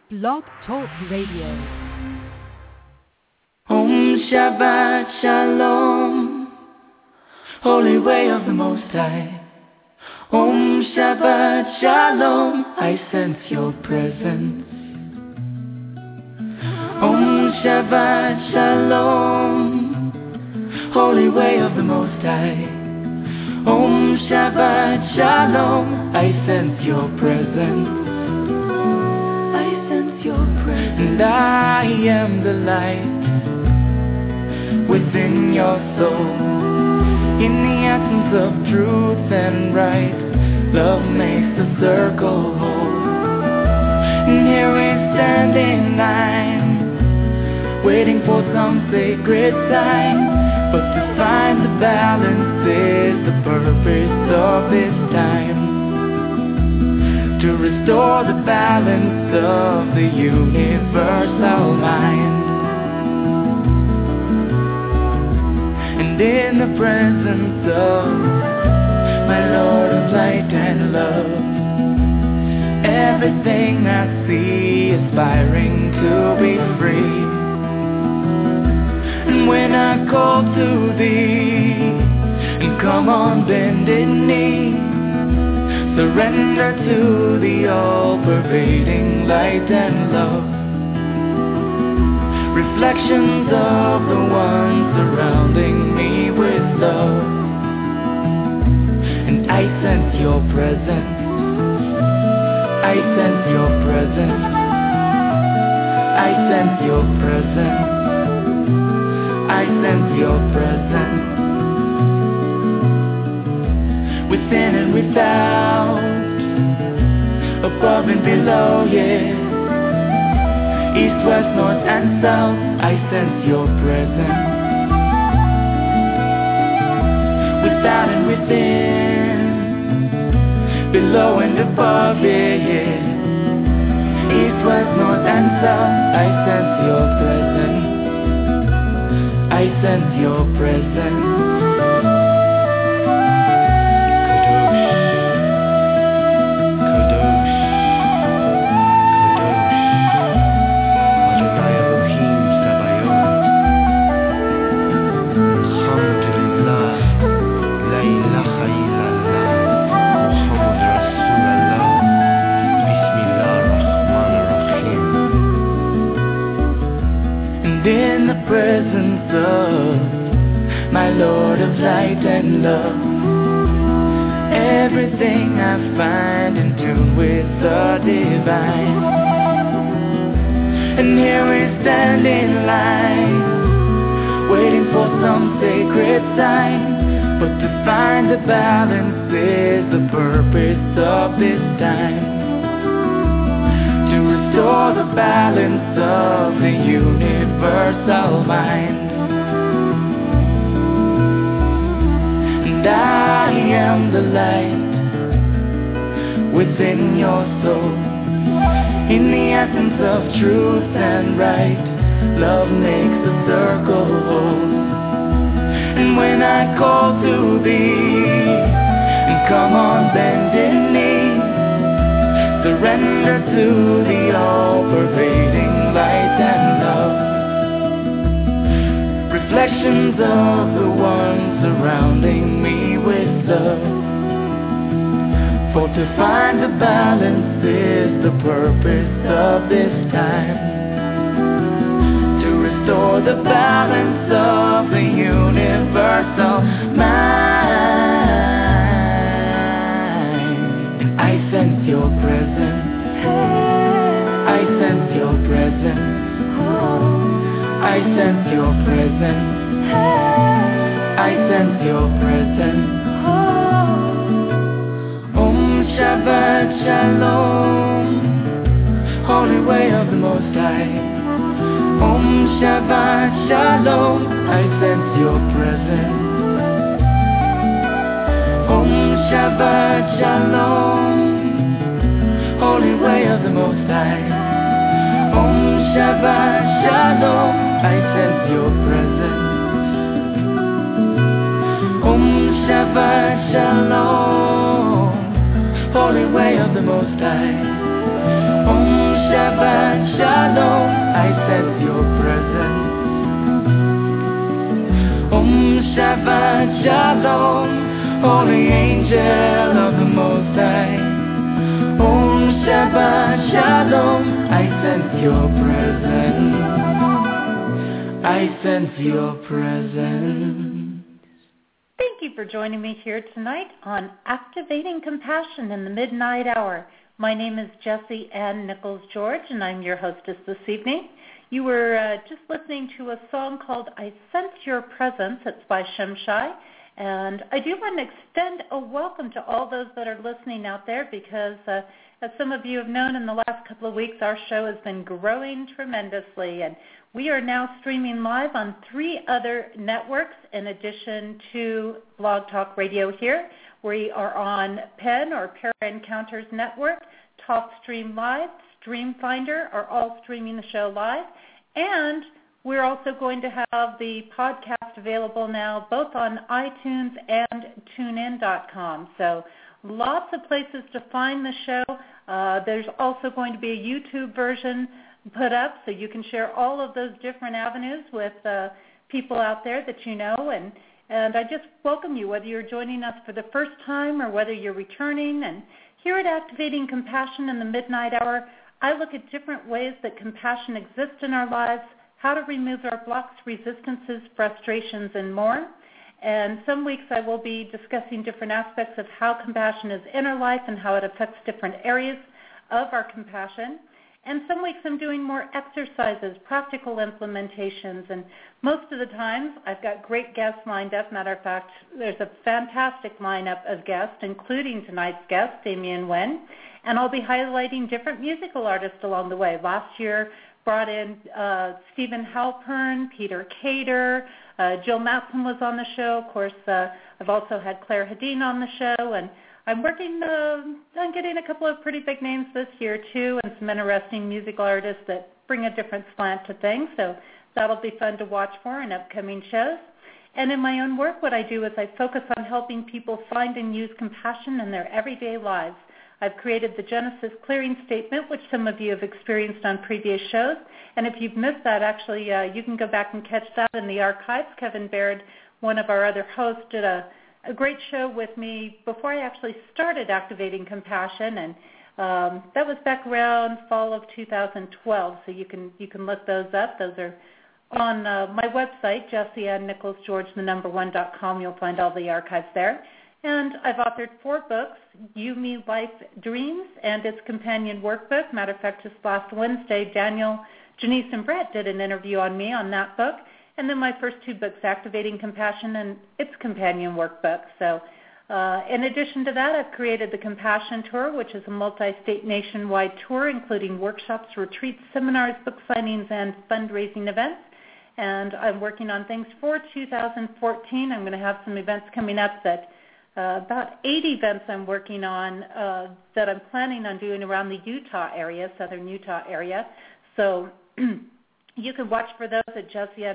Blog Talk Radio. Om Shabbat Shalom, Holy Way of the Most High. Om Shabbat Shalom, I sense your presence. Om Shabbat Shalom, Holy Way of the Most High. Om Shabbat Shalom, I sense your presence. And I am the light within your soul. In the essence of truth and right, love makes the circle whole. And here we stand in line, waiting for some sacred sign. But to find the balance is the purpose of this time. To restore the balance of the universal mind. And in the presence of my Lord of light and love, everything I see aspiring to be free. And when I call to thee, and come on bended knee, surrender to the all-pervading light and love. Reflections of the one surrounding me with love. And I sense your presence. I sense your presence. I sense your presence. I sense your presence. Within and without, above and below, yeah. East, west, north and south, I sense your presence. Without and within, below and above, yeah, yeah. East, west, north and south, I sense your presence. I sense your presence. In the presence of my Lord of light and love, everything I find in tune with the divine. And here we stand in line, waiting for some sacred sign. But to find the balance is the purpose of this time. Restore the balance of the universal mind. And I am the light within your soul. In the essence of truth and right, love makes the circle whole. And when I call to thee, and come on bended knee, surrender to the all-pervading light and love. Reflections of the one surrounding me with love. For to find the balance is the purpose of this time. To restore the balance of the universal mind. And I sense your presence. I sense your presence. I sense your presence. I sense your presence. Om Shabbat Shalom, Holy Way of the Most High. Om Shabbat Shalom, I sense your presence. Om Shabbat Shalom, Holy Way of the Most High. Om Shabbat Shalom, I sense your presence. Om Shabbat Shalom, Holy Way of the Most High. Om Shabbat Shabbat Shalom, Holy Angel of the Most High. Om Shabbat Shalom, I sense your presence. I sense your presence. Thank you for joining me here tonight on Activating Compassion in the Midnight Hour. My name is Jessie Ann Nichols George, and I'm your hostess this evening. You were just listening to a song called I Sense Your Presence. It's by Shimshai. And I do want to extend a welcome to all those that are listening out there because, as some of you have known in the last couple of weeks, our show has been growing tremendously. And we are now streaming live on 3 other networks in addition to Blog Talk Radio here. We are on PEN or Para Encounters Network, TalkStream Live, StreamFinder are all streaming the show live. And we're also going to have the podcast available now both on iTunes and TuneIn.com. So lots of places to find the show. There's also going to be a YouTube version put up so you can share all of those different avenues with people out there that you know. And I just welcome you, whether you're joining us for the first time or whether you're returning. And here at Activating Compassion in the Midnight Hour, I look at different ways that compassion exists in our lives, how to remove our blocks, resistances, frustrations, and more. And some weeks I will be discussing different aspects of how compassion is in our life and how it affects different areas of our compassion. And some weeks I'm doing more exercises, practical implementations, and most of the times I've got great guests lined up. Matter of fact, there's a fantastic lineup of guests, including tonight's guest, Damien Wen, and I'll be highlighting different musical artists along the way. Last year brought in Stephen Halpern, Peter Cater, Jill Matson was on the show. Of course, I've also had Claire Hedin on the show, and I'm working on getting a couple of pretty big names this year, too, and some interesting musical artists that bring a different slant to things. So that'll be fun to watch for in upcoming shows. And in my own work, what I do is I focus on helping people find and use compassion in their everyday lives. I've created the Genesis Clearing Statement, which some of you have experienced on previous shows. And if you've missed that, actually, you can go back and catch that in the archives. Kevin Baird, one of our other hosts, did a great show with me before I actually started Activating Compassion, and that was back around fall of 2012. So you can look those up. Those are on my website, JessieAnnNicholsGeorge1.com. You'll find all the archives there. And I've authored 4 books, You, Me, Life, Dreams, and its companion workbook. Matter of fact, just last Wednesday, Daniel, Janice, and Brett did an interview on me on that book. And then my first 2 books, Activating Compassion and its companion workbook. So in addition to that, I've created the Compassion Tour, which is a multi-state nationwide tour, including workshops, retreats, seminars, book signings, and fundraising events. And I'm working on things for 2014. I'm going to have some events coming up that about 8 events I'm working on that I'm planning on doing around the Utah area, southern Utah area. So you can watch for those at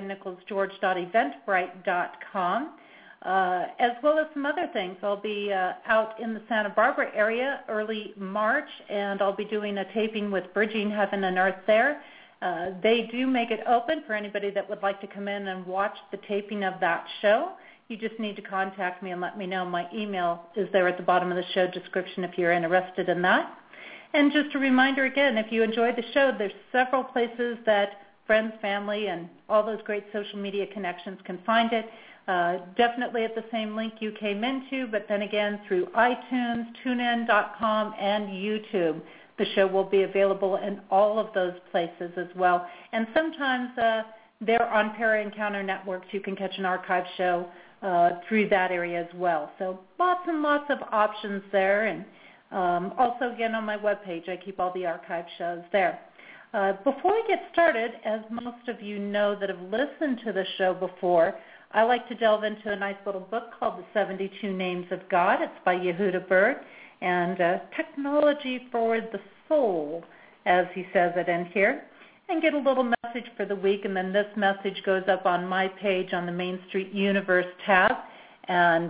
JessieAnnNicholsGeorge.eventbrite.com, as well as some other things. I'll be out in the Santa Barbara area early March, and I'll be doing a taping with Bridging Heaven and Earth there. They do make it open for anybody that would like to come in and watch the taping of that show. You just need to contact me and let me know. My email is there at the bottom of the show description if you're interested in that. And just a reminder again, if you enjoyed the show, there's several places that friends, family, and all those great social media connections can find it. Definitely at the same link you came into, but then again through iTunes, TuneIn.com, and YouTube. The show will be available in all of those places as well. And sometimes they're on Para Encounter Networks. You can catch an archive show through that area as well. So lots and lots of options there. And also, again, on my webpage, I keep all the archive shows there. Before we get started, as most of you know that have listened to the show before, I like to delve into a nice little book called The 72 Names of God. It's by Yehuda Berg, and Technology for the Soul, as he says it in here, and get a little message for the week, and then this message goes up on my page on the Main Street Universe tab, and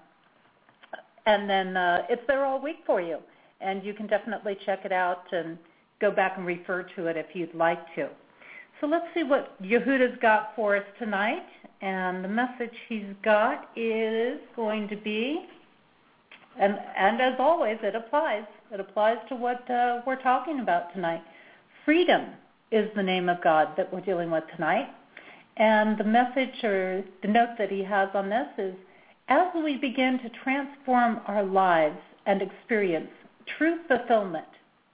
then it's there all week for you, and you can definitely check it out and go back and refer to it if you'd like to. So let's see what Yehuda's got for us tonight. And the message he's got is going to be, and as always, it applies. It applies to what we're talking about tonight. Freedom is the name of God that we're dealing with tonight. And the message or the note that he has on this is, as we begin to transform our lives and experience true fulfillment,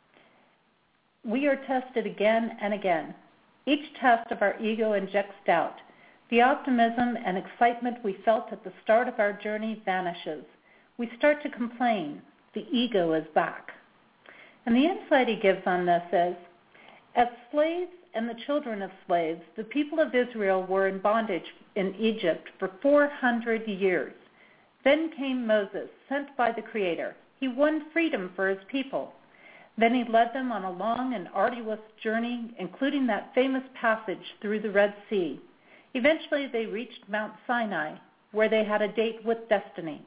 we are tested again and again. Each test of our ego injects doubt. The optimism and excitement we felt at the start of our journey vanishes. We start to complain. The ego is back. And the insight he gives on this is, as slaves and the children of slaves, the people of Israel were in bondage in Egypt for 400 years. Then came Moses, sent by the Creator. He won freedom for his people. Then he led them on a long and arduous journey, including that famous passage through the Red Sea. Eventually they reached Mount Sinai, where they had a date with destiny.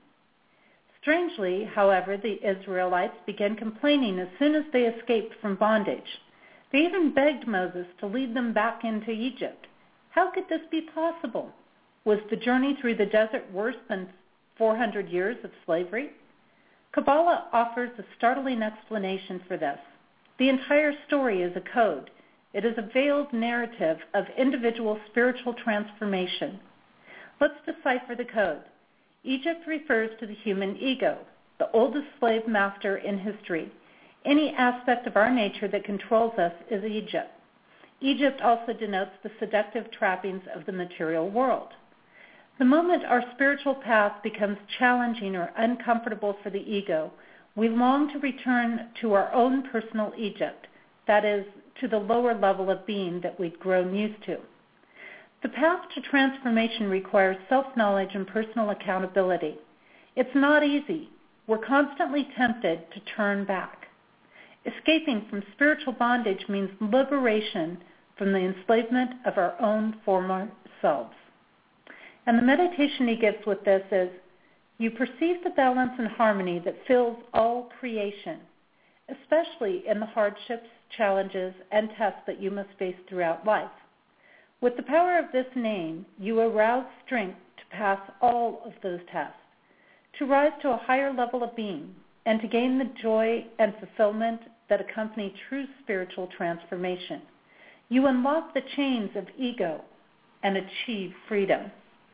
Strangely, however, the Israelites began complaining as soon as they escaped from bondage. They even begged Moses to lead them back into Egypt. How could this be possible? Was the journey through the desert worse than 400 years of slavery? Kabbalah offers a startling explanation for this. The entire story is a code. It is a veiled narrative of individual spiritual transformation. Let's decipher the code. Egypt refers to the human ego, the oldest slave master in history. Any aspect of our nature that controls us is Egypt. Egypt also denotes the seductive trappings of the material world. The moment our spiritual path becomes challenging or uncomfortable for the ego, we long to return to our own personal Egypt, that is, to the lower level of being that we'd grown used to. The path to transformation requires self-knowledge and personal accountability. It's not easy. We're constantly tempted to turn back. Escaping from spiritual bondage means liberation from the enslavement of our own former selves. And the meditation he gives with this is, you perceive the balance and harmony that fills all creation, especially in the hardships, challenges, and tests that you must face throughout life. With the power of this name, you arouse strength to pass all of those tests, to rise to a higher level of being, and to gain the joy and fulfillment that accompany true spiritual transformation. You unlock the chains of ego and achieve freedom.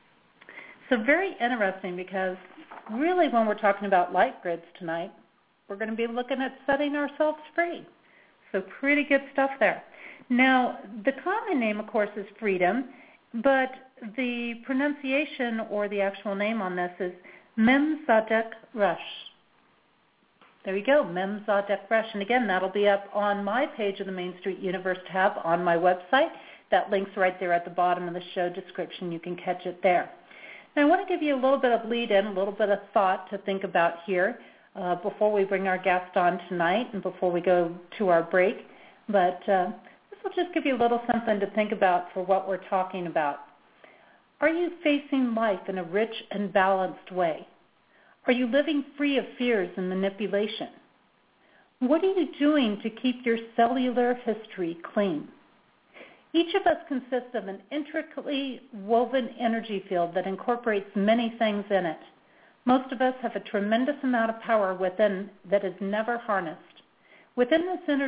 So very interesting, because really when we're talking about light grids tonight, we're going to be looking at setting ourselves free. So pretty good stuff there. Now, the common name, of course, is freedom, but the pronunciation or the actual name on this is Mem Tzaddik Resh. There you go, Mem Tzaddik Resh. And again, that'll be up on my page of the Main Street Universe tab on my website. That link's right there at the bottom of the show description. You can catch it there. Now, I want to give you a little bit of lead-in, a little bit of thought to think about here before we bring our guest on tonight and before we go to our break. But this will just give you a little something to think about for what we're talking about. Are you facing life in a rich and balanced way? Are you living free of fears and manipulation? What are you doing to keep your cellular history clean? Each of us consists of an intricately woven energy field that incorporates many things in it. Most of us have a tremendous amount of power within that is never harnessed. Within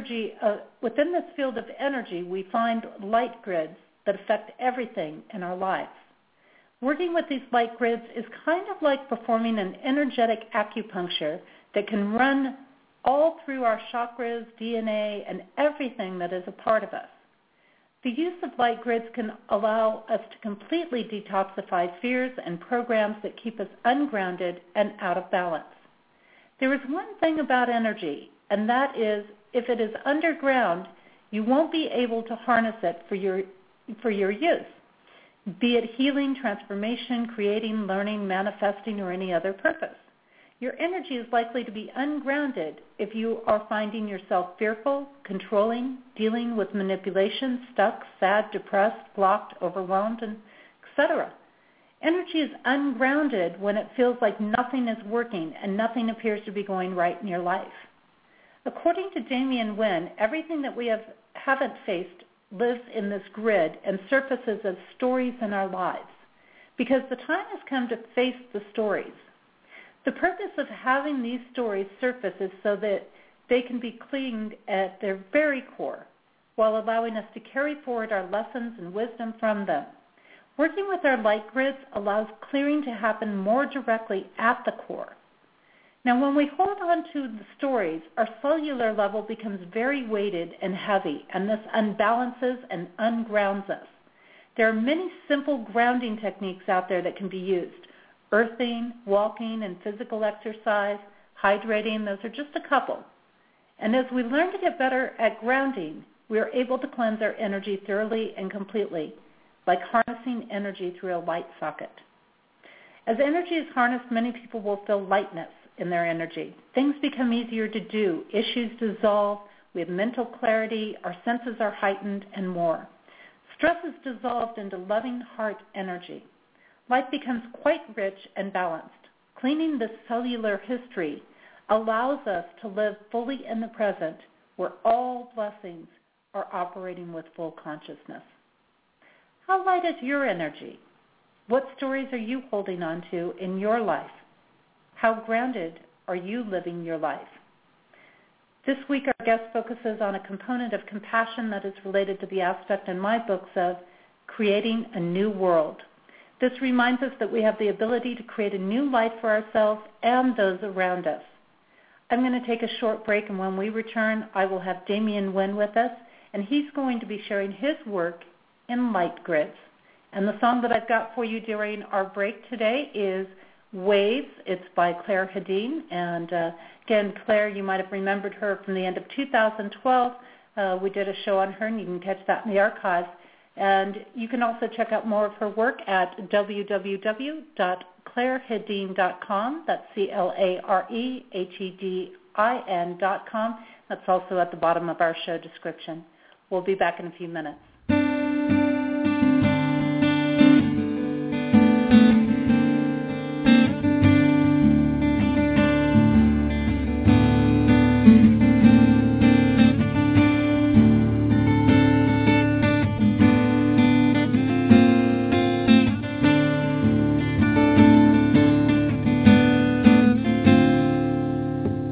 this field of energy, we find light grids that affect everything in our lives. Working with these light grids is kind of like performing an energetic acupuncture that can run all through our chakras, DNA, and everything that is a part of us. The use of light grids can allow us to completely detoxify fears and programs that keep us ungrounded and out of balance. There is one thing about energy, and that is, if it is underground, you won't be able to harness it for your use, be it healing, transformation, creating, learning, manifesting, or any other purpose. Your energy is likely to be ungrounded if you are finding yourself fearful, controlling, dealing with manipulation, stuck, sad, depressed, blocked, overwhelmed, and etc. Energy is ungrounded when it feels like nothing is working and nothing appears to be going right in your life. According to Damien Wynn, everything that we haven't faced lives in this grid and surfaces as stories in our lives, because the time has come to face the stories. The purpose of having these stories surface is so that they can be cleaned at their very core, while allowing us to carry forward our lessons and wisdom from them. Working with our light grids allows clearing to happen more directly at the core. Now, when we hold on to the stories, our cellular level becomes very weighted and heavy, and this unbalances and ungrounds us. There are many simple grounding techniques out there that can be used. Earthing, walking, and physical exercise, hydrating, those are just a couple. And as we learn to get better at grounding, we are able to cleanse our energy thoroughly and completely, like harnessing energy through a light socket. As energy is harnessed, many people will feel lightness in their energy. Things become easier to do. Issues dissolve. We have mental clarity. Our senses are heightened, and more. Stress is dissolved into loving heart energy. Life becomes quite rich and balanced. Cleaning the cellular history allows us to live fully in the present, where all blessings are operating with full consciousness. How light is your energy? What stories are you holding on to in your life? How grounded are you living your life? This week our guest focuses on a component of compassion that is related to the aspect in my books of creating a new world. This reminds us that we have the ability to create a new life for ourselves and those around us. I'm going to take a short break, and when we return, I will have Damien Wynn with us, and he's going to be sharing his work in light grids. And the song that I've got for you during our break today is Waves. It's by Claire Hedin. And again, Claire, you might have remembered her from the end of 2012. We did a show on her, and you can catch that in the archives. And you can also check out more of her work at www.clairehedin.com. That's CLAREHEDIN.com. That's also at the bottom of our show description. We'll be back in a few minutes.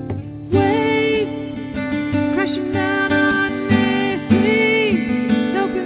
Waves crashing down on me, so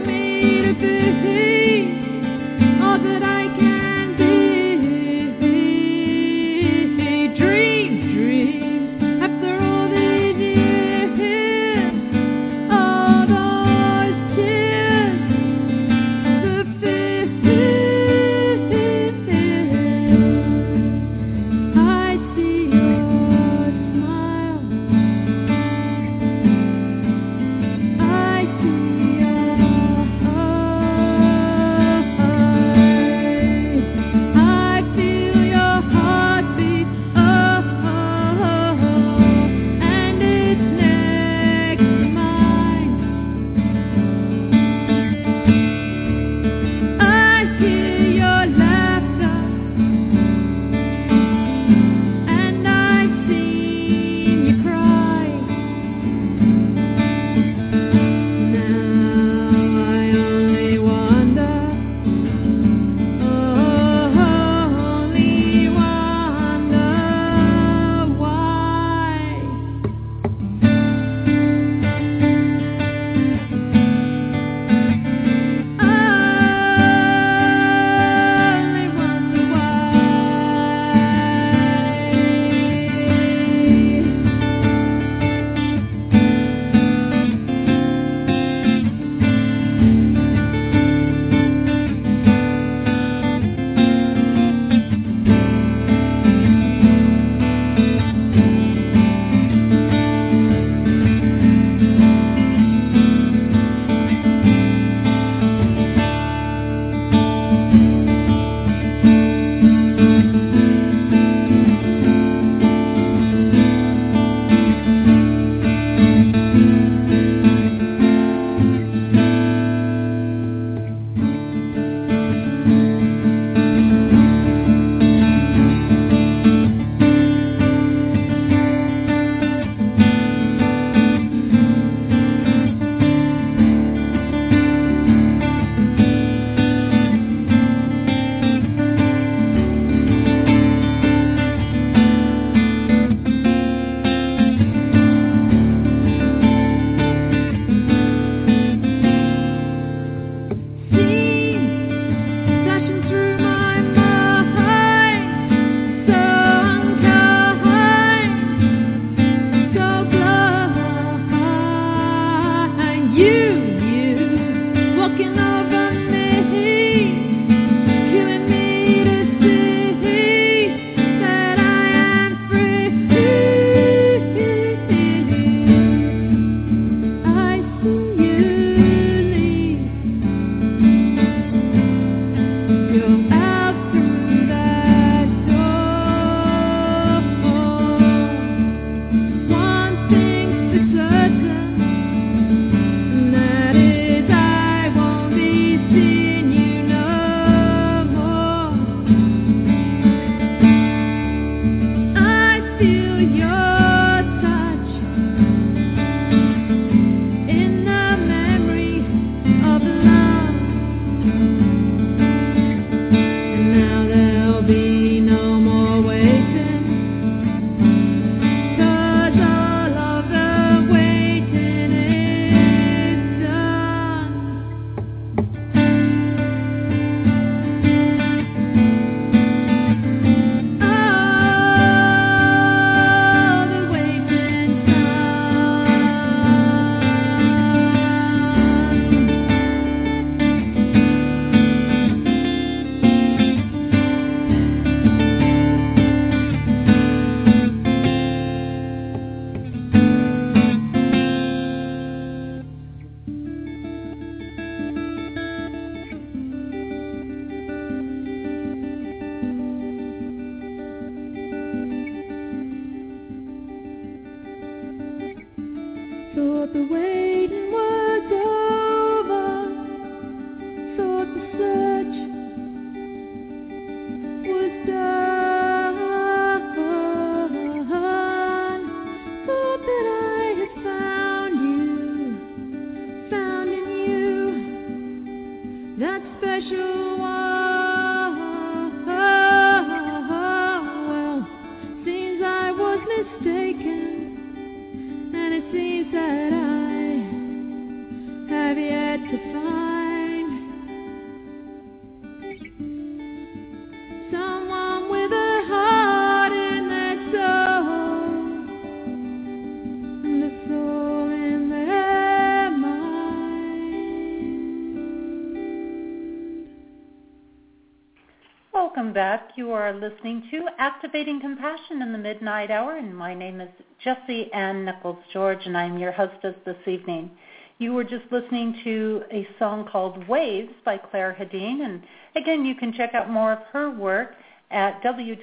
welcome back. You are listening to Activating Compassion in the Midnight Hour, and my name is Jessie Ann Nichols-George, and I'm your hostess this evening. You were just listening to a song called Waves by Claire Hedin, and again, you can check out more of her work at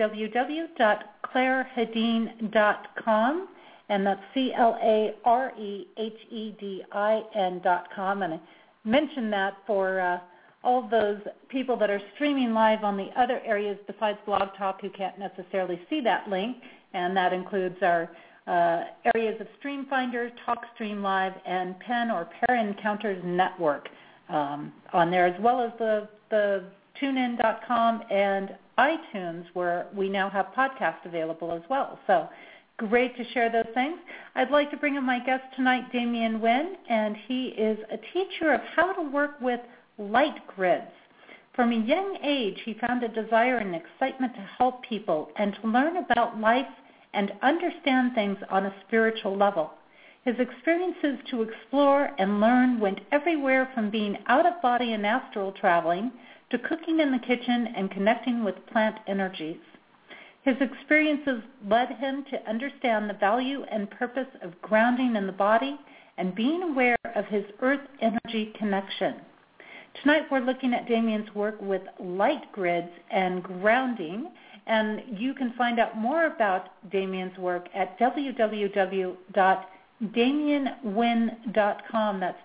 www.clairehedin.com, and that's CLAREHEDIN.com, and I mentioned that for all those people that are streaming live on the other areas besides Blog Talk who can't necessarily see that link, and that includes our areas of StreamFinder, TalkStream Live, and Pen or Pair Encounters Network on there, as well as the TuneIn.com and iTunes, where we now have podcasts available as well. So great to share those things. I'd like to bring in my guest tonight, Damien Nguyen, and he is a teacher of how to work with light grids. From a young age, he found a desire and excitement to help people and to learn about life and understand things on a spiritual level. His experiences to explore and learn went everywhere from being out of body and astral traveling to cooking in the kitchen and connecting with plant energies. His experiences led him to understand the value and purpose of grounding in the body and being aware of his earth energy connection. Tonight we're looking at Damien's work with light grids and grounding, and you can find out more about Damien's work at www.damienwynn.com. That's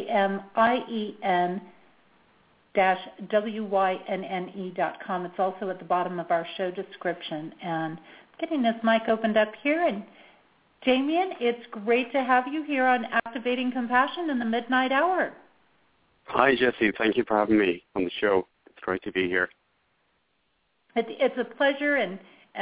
DAMIEN-WYNNE.com. It's also at the bottom of our show description. And getting this mic opened up here. And Damien, it's great to have you here on Activating Compassion in the Midnight Hour. Hi, Jessie. Thank you for having me on the show. It's great to be here. It's a pleasure, and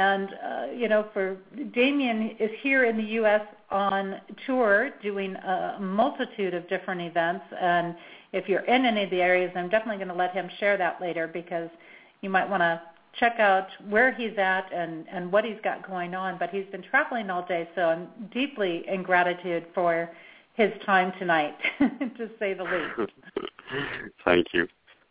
for Damien is here in the U.S. on tour doing a multitude of different events, and if you're in any of the areas, I'm definitely going to let him share that later, because you might want to check out where he's at and what he's got going on, but he's been traveling all day, so I'm deeply in gratitude for his time tonight, to say the least. Thank you.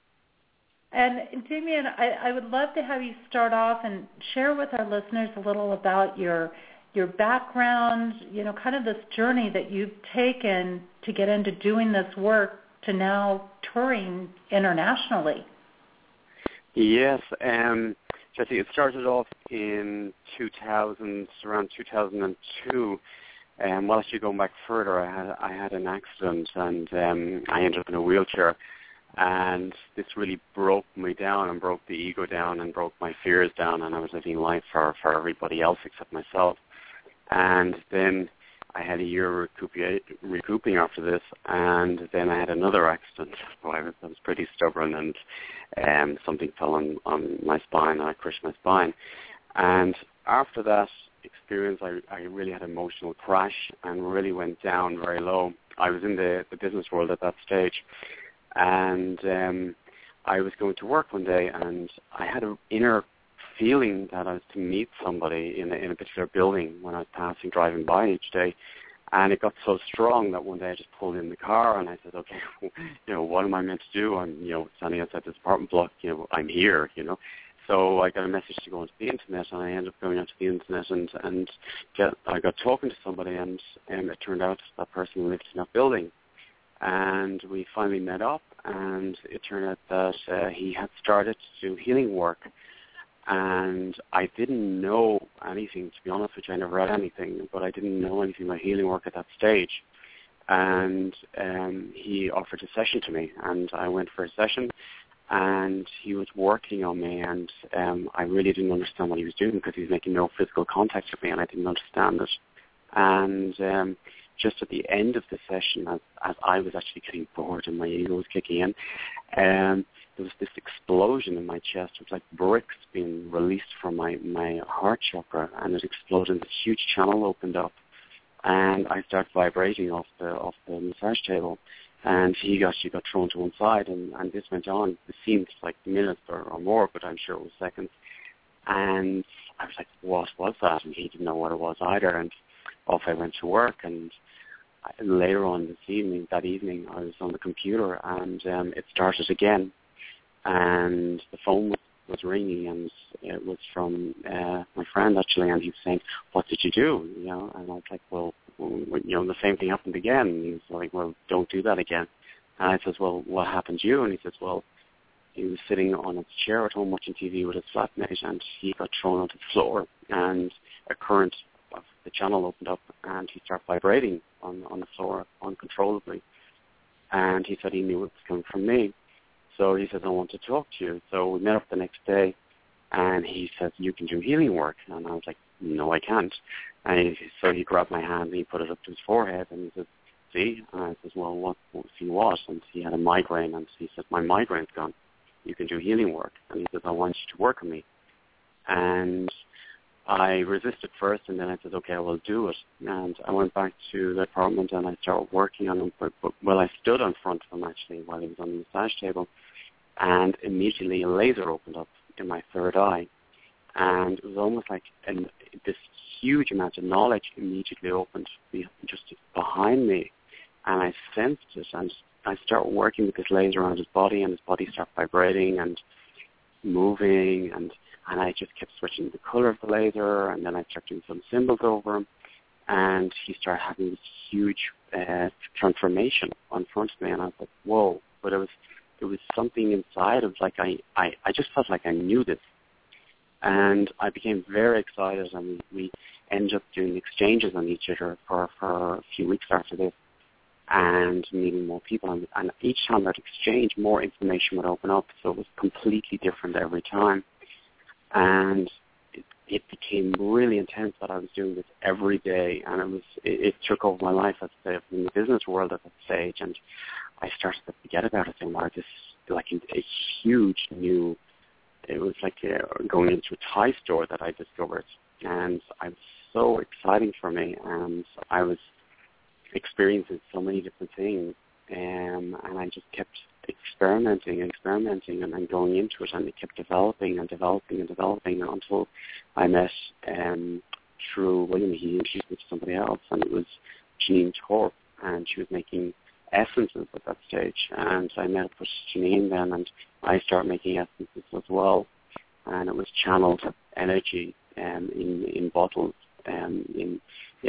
And Damien, I would love to have you start off and share with our listeners a little about your background, kind of this journey that you've taken to get into doing this work to now touring internationally. Yes, Jessie, it started off in 2000, around 2002. Well, actually going back further, I had an accident, and I ended up in a wheelchair, and this really broke me down and broke the ego down and broke my fears down, and I was living life for everybody else except myself. And then I had a year recouping after this, and then I had another accident. Well, I was pretty stubborn, and something fell on my spine, and I crushed my spine. And after that experience, I really had an emotional crash and really went down very low. I was in the business world at that stage, and I was going to work one day, and I had an inner feeling that I was to meet somebody in a particular building when I was driving by each day, and it got so strong that one day I just pulled in the car and I said, okay, what am I meant to do? I'm standing outside this apartment block, I'm here, So I got a message to go onto the internet, and I ended up going onto the internet and I got talking to somebody, and it turned out that person lived in that building. And we finally met up, and it turned out that he had started to do healing work. And I didn't know anything, to be honest with you. I never read anything, but I didn't know anything about healing work at that stage. And he offered a session to me, and I went for a session. And he was working on me, and I really didn't understand what he was doing, because he was making no physical contact with me, and I didn't understand it. And just at the end of the session, as I was actually getting bored and my ego was kicking in, there was this explosion in my chest. It was like bricks being released from my heart chakra, and it exploded, and this huge channel opened up, and I started vibrating off the massage table. And he actually got thrown to one side, and this went on. It seemed like minutes or more, but I'm sure it was seconds. And I was like, what was that? And he didn't know what it was either. And off I went to work. And later on that evening, I was on the computer, and it started again. And the phone was ringing, and it was from my friend actually, and he was saying, "What did you do?" You know, and I was like, "Well, you know, the same thing happened again." And he was like, "Well, don't do that again." And I says, "Well, what happened to you?" And he says, "Well, he was sitting on his chair at home watching TV with his flatmate, and he got thrown onto the floor, and a current of the channel opened up, and he started vibrating on the floor uncontrollably." And he said he knew it was coming from me. So he says, "I want to talk to you." So we met up the next day, and he says, "You can do healing work." And I was like, "No, I can't." And so he grabbed my hand and he put it up to his forehead, and he says, "See?" And I says, "Well, see what?" And he had a migraine, and he said, "My migraine's gone. You can do healing work." And he says, "I want you to work on me." And I resisted first, and then I said, "Okay, I will do it." And I went back to the apartment, and I started working on him. But I stood in front of him, actually, while he was on the massage table, and immediately a laser opened up in my third eye. And it was almost like this huge amount of knowledge immediately opened just behind me. And I sensed it, and I started working with this laser around his body, and his body started vibrating and moving, and I just kept switching the color of the laser, and then I started doing some symbols over him, and he started having this huge transformation in front of me, and I was like, whoa. But it was something inside of, like, I just felt like I knew this. And I became very excited, and we ended up doing exchanges on each other for a few weeks after this, and meeting more people. And each time that exchange, more information would open up, so it was completely different every time. And it became really intense that I was doing this every day, and it took over my life, I'd say, in the business world at that stage. And I started to forget about it, saying, wow, this is like a huge new, it was like going into a Thai store that I discovered. And it was so exciting for me, and I was experiencing so many different things, and I just kept experimenting and then going into it, and it kept developing until I met through William. He introduced me to somebody else, and it was Janine Torp, and she was making essences at that stage, and I met up with Janine then, and I started making essences as well, and it was channeled energy in bottles in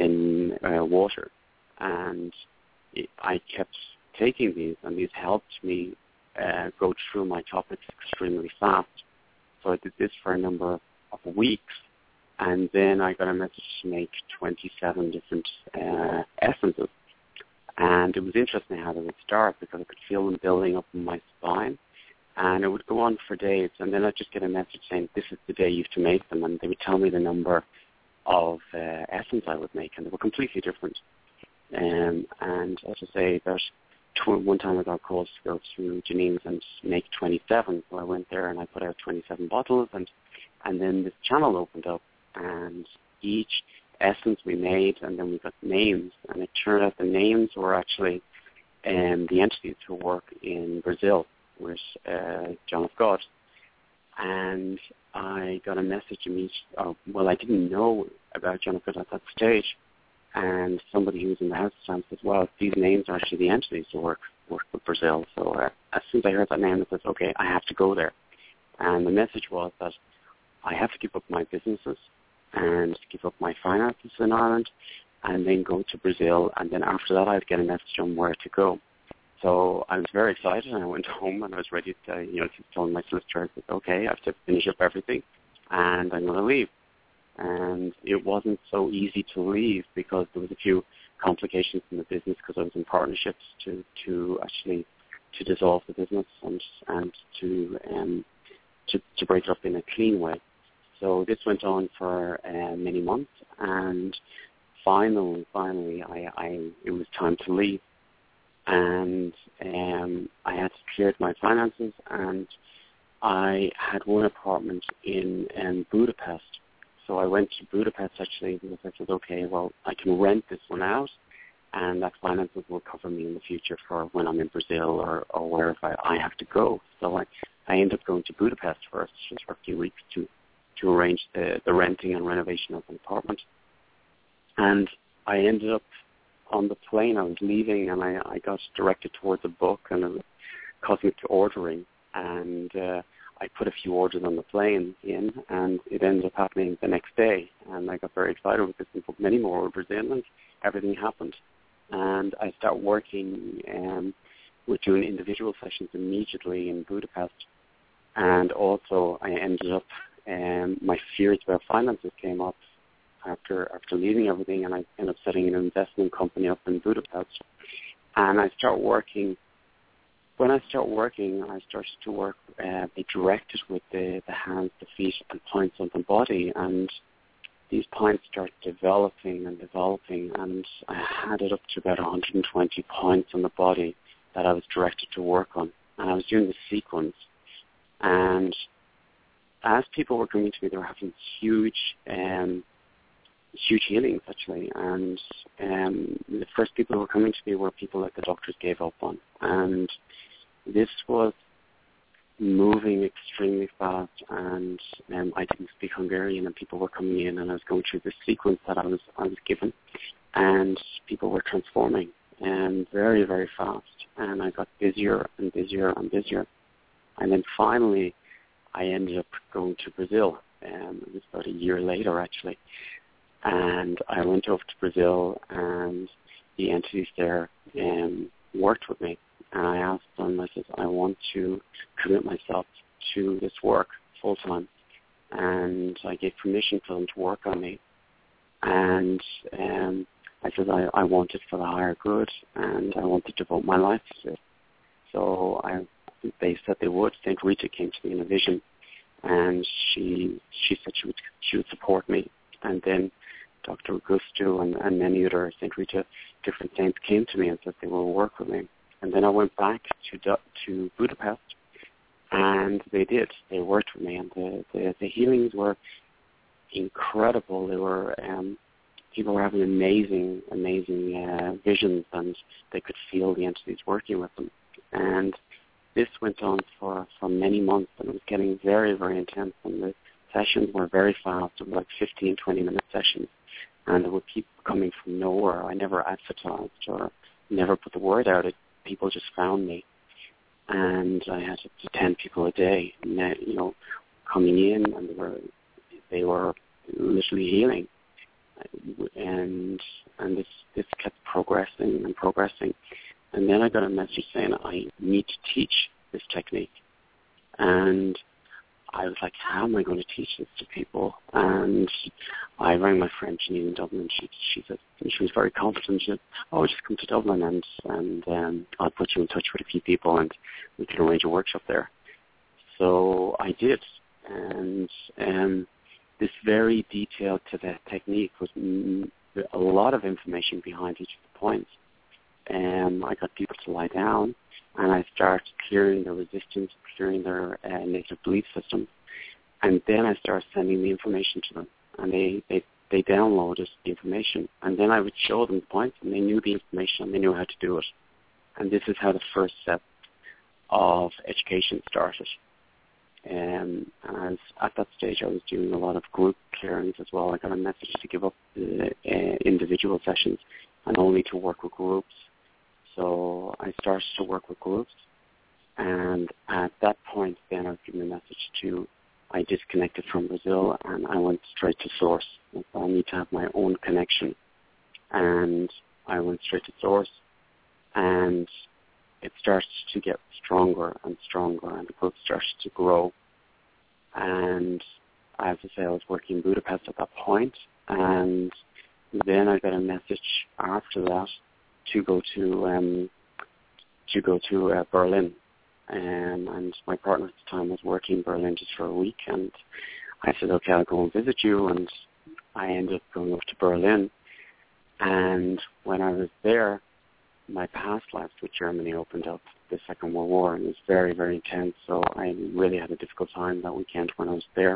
water, and I kept taking these, and these helped me go through my topics extremely fast. So I did this for a number of weeks, and then I got a message to make 27 different essences. And it was interesting how they would start, because I could feel them building up in my spine, and it would go on for days. And then I'd just get a message saying, this is the day you have to make them, and they would tell me the number of essence I would make, and they were completely different. And as I say, there's one time I got calls to go to Janine's and make 27. So I went there and I put out 27 bottles, and then this channel opened up, and each essence we made, and then we got names, and it turned out the names were actually the entities who work in Brazil with John of God. And I got a message immediately. Well, I didn't know about John of God at that stage. And somebody who was in the house said, well, these names are actually the entities who work with Brazil. So as soon as I heard that name, I said, okay, I have to go there. And the message was that I have to give up my businesses and give up my finances in Ireland, and then go to Brazil. And then after that, I'd get a message on where to go. So I was very excited, and I went home, and I was ready to, tell my solicitor, I said, okay, I have to finish up everything, and I'm going to leave. And it wasn't so easy to leave, because there was a few complications in the business, because I was in partnerships to actually dissolve the business and to break it up in a clean way. So this went on for many months, and finally, it was time to leave, and I had cleared my finances, and I had one apartment in Budapest. So I went to Budapest, actually, because I said, okay, well, I can rent this one out, and that finances will cover me in the future for when I'm in Brazil or wherever I have to go. So I ended up going to Budapest first, just for a few weeks to arrange the renting and renovation of an apartment. And I ended up on the plane. I was leaving, and I got directed towards a book, and it was cosmic ordering. And I put a few orders on the plane in, and it ended up happening the next day. And I got very excited because we put many more orders in, and everything happened. And I started working with doing individual sessions immediately in Budapest. And also I ended up, my fears about finances came up after leaving everything, and I ended up setting an investment company up in Budapest. And I start working. When I start working, I started to work, be directed with the hands, the feet, and points of the body, and these points started developing, and I had it up to about 120 points on the body that I was directed to work on, and I was doing the sequence. And as people were coming to me, they were having huge healings, actually, and the first people who were coming to me were people that the doctors gave up on, and this was moving extremely fast, and I didn't speak Hungarian, and people were coming in, and I was going through the sequence that I was given, and people were transforming, and very, very fast, and I got busier and busier and busier, and then finally I ended up going to Brazil, it was about a year later, actually, and I went over to Brazil, and the entities there worked with me. And I asked them, I said, I want to commit myself to this work full time. And I gave permission for them to work on me. And I said I want it for the higher good, and I want to devote my life to it. So they said they would. St. Rita came to me in a vision, and she said she would support me. And then Dr. Augusto and many other St. Rita different saints came to me and said they will work with me. And then I went back to Budapest, and they did. They worked with me, and the healings were incredible. They were people were having amazing visions, and they could feel the entities working with them. And this went on for many months, and it was getting very, very intense. And the sessions were very fast. It was like 15, 20-minute sessions, and there were people coming from nowhere. I never advertised or never put the word out. People just found me, and I had up to 10 people a day, coming in, and they were literally healing, and this kept progressing and progressing, and then I got a message saying I need to teach this technique, and I was like, how am I going to teach this to people? And I rang my friend Janine in Dublin. She said, she was very confident. She said, oh, just come to Dublin and I'll put you in touch with a few people and we can arrange a workshop there. So I did. And this very detailed to the technique was a lot of information behind each of the points. I got people to lie down, and I started clearing their resistance, clearing their negative belief system, and then I started sending the information to them, and they downloaded the information, and then I would show them the points, and they knew the information, and they knew how to do it. And this is how the first step of education started. And at that stage, I was doing a lot of group clearings as well. I got a message to give up the individual sessions and only to work with groups. So I started to work with groups, and at that point, then I was given a message I disconnected from Brazil, and I went straight to Source. So I need to have my own connection, and I went straight to Source, and it started to get stronger and stronger, and the group started to grow. And I have to say, I was working in Budapest at that point, and then I got a message after that to go to Berlin, and my partner at the time was working in Berlin just for a week, and I said, okay, I'll go and visit you, and I ended up going over to Berlin, and when I was there, my past life with Germany opened up, the Second World War, and it was very, very intense, so I really had a difficult time that weekend when I was there,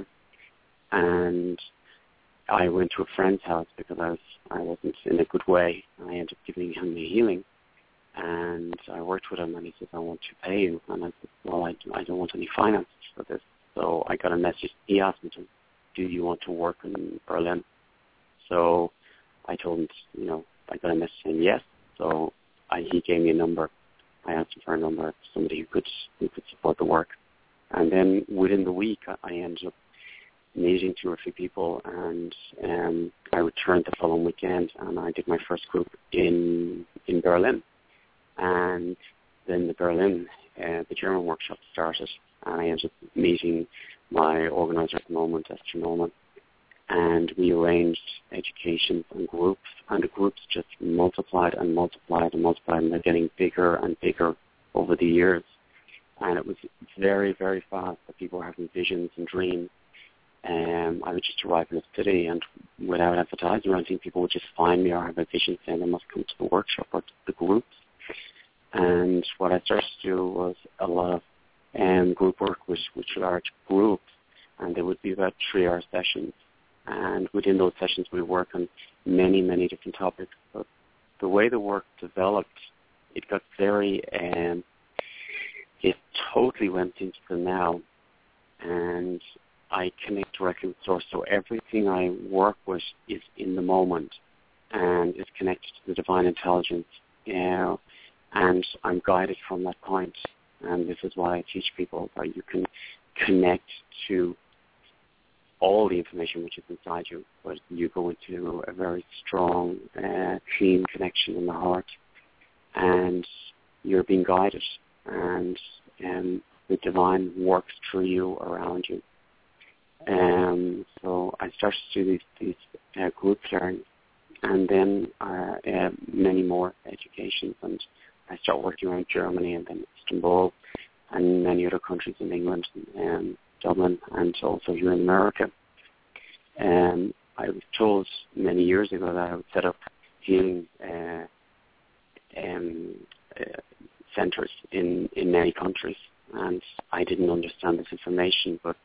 and I went to a friend's house because I wasn't in a good way. I ended up giving him the healing, and I worked with him, and he said, I want to pay you. And I said, well, I don't want any finances for this. So I got a message. He asked me do you want to work in Berlin? So I told him, I got a message saying yes. So he gave me a number. I asked him for a number of somebody who could support the work. And then within the week, I ended up meeting 2 or 3 people, and I returned the following weekend, and I did my first group in Berlin. And then the German workshop started, and I ended up meeting my organizer at the moment, Esther Norman, and we arranged education and the groups just multiplied and multiplied and multiplied, and they're getting bigger and bigger over the years. And it was very, very fast that people were having visions and dreams. I would just arrive in a city, and without advertising or anything, people would just find me or have a vision saying they must come to the workshop or to the groups. And what I started to do was a lot of group work with large groups, and there would be about 3-hour sessions. And within those sessions, we work on many, many different topics. But the way the work developed, it got very, it totally went into the now, and I connect directly with Source. So everything I work with is in the moment and is connected to the divine intelligence. And I'm guided from that point. And this is why I teach people that you can connect to all the information which is inside you, but you go into a very strong, clean connection in the heart, and you're being guided, and the divine works through you, around you. So I started to do these group learning, and then many more educations, and I started working around Germany and then Istanbul and many other countries in England, Dublin, and also here in America. I was told many years ago that I would set up healing centers in many countries, and I didn't understand this information, but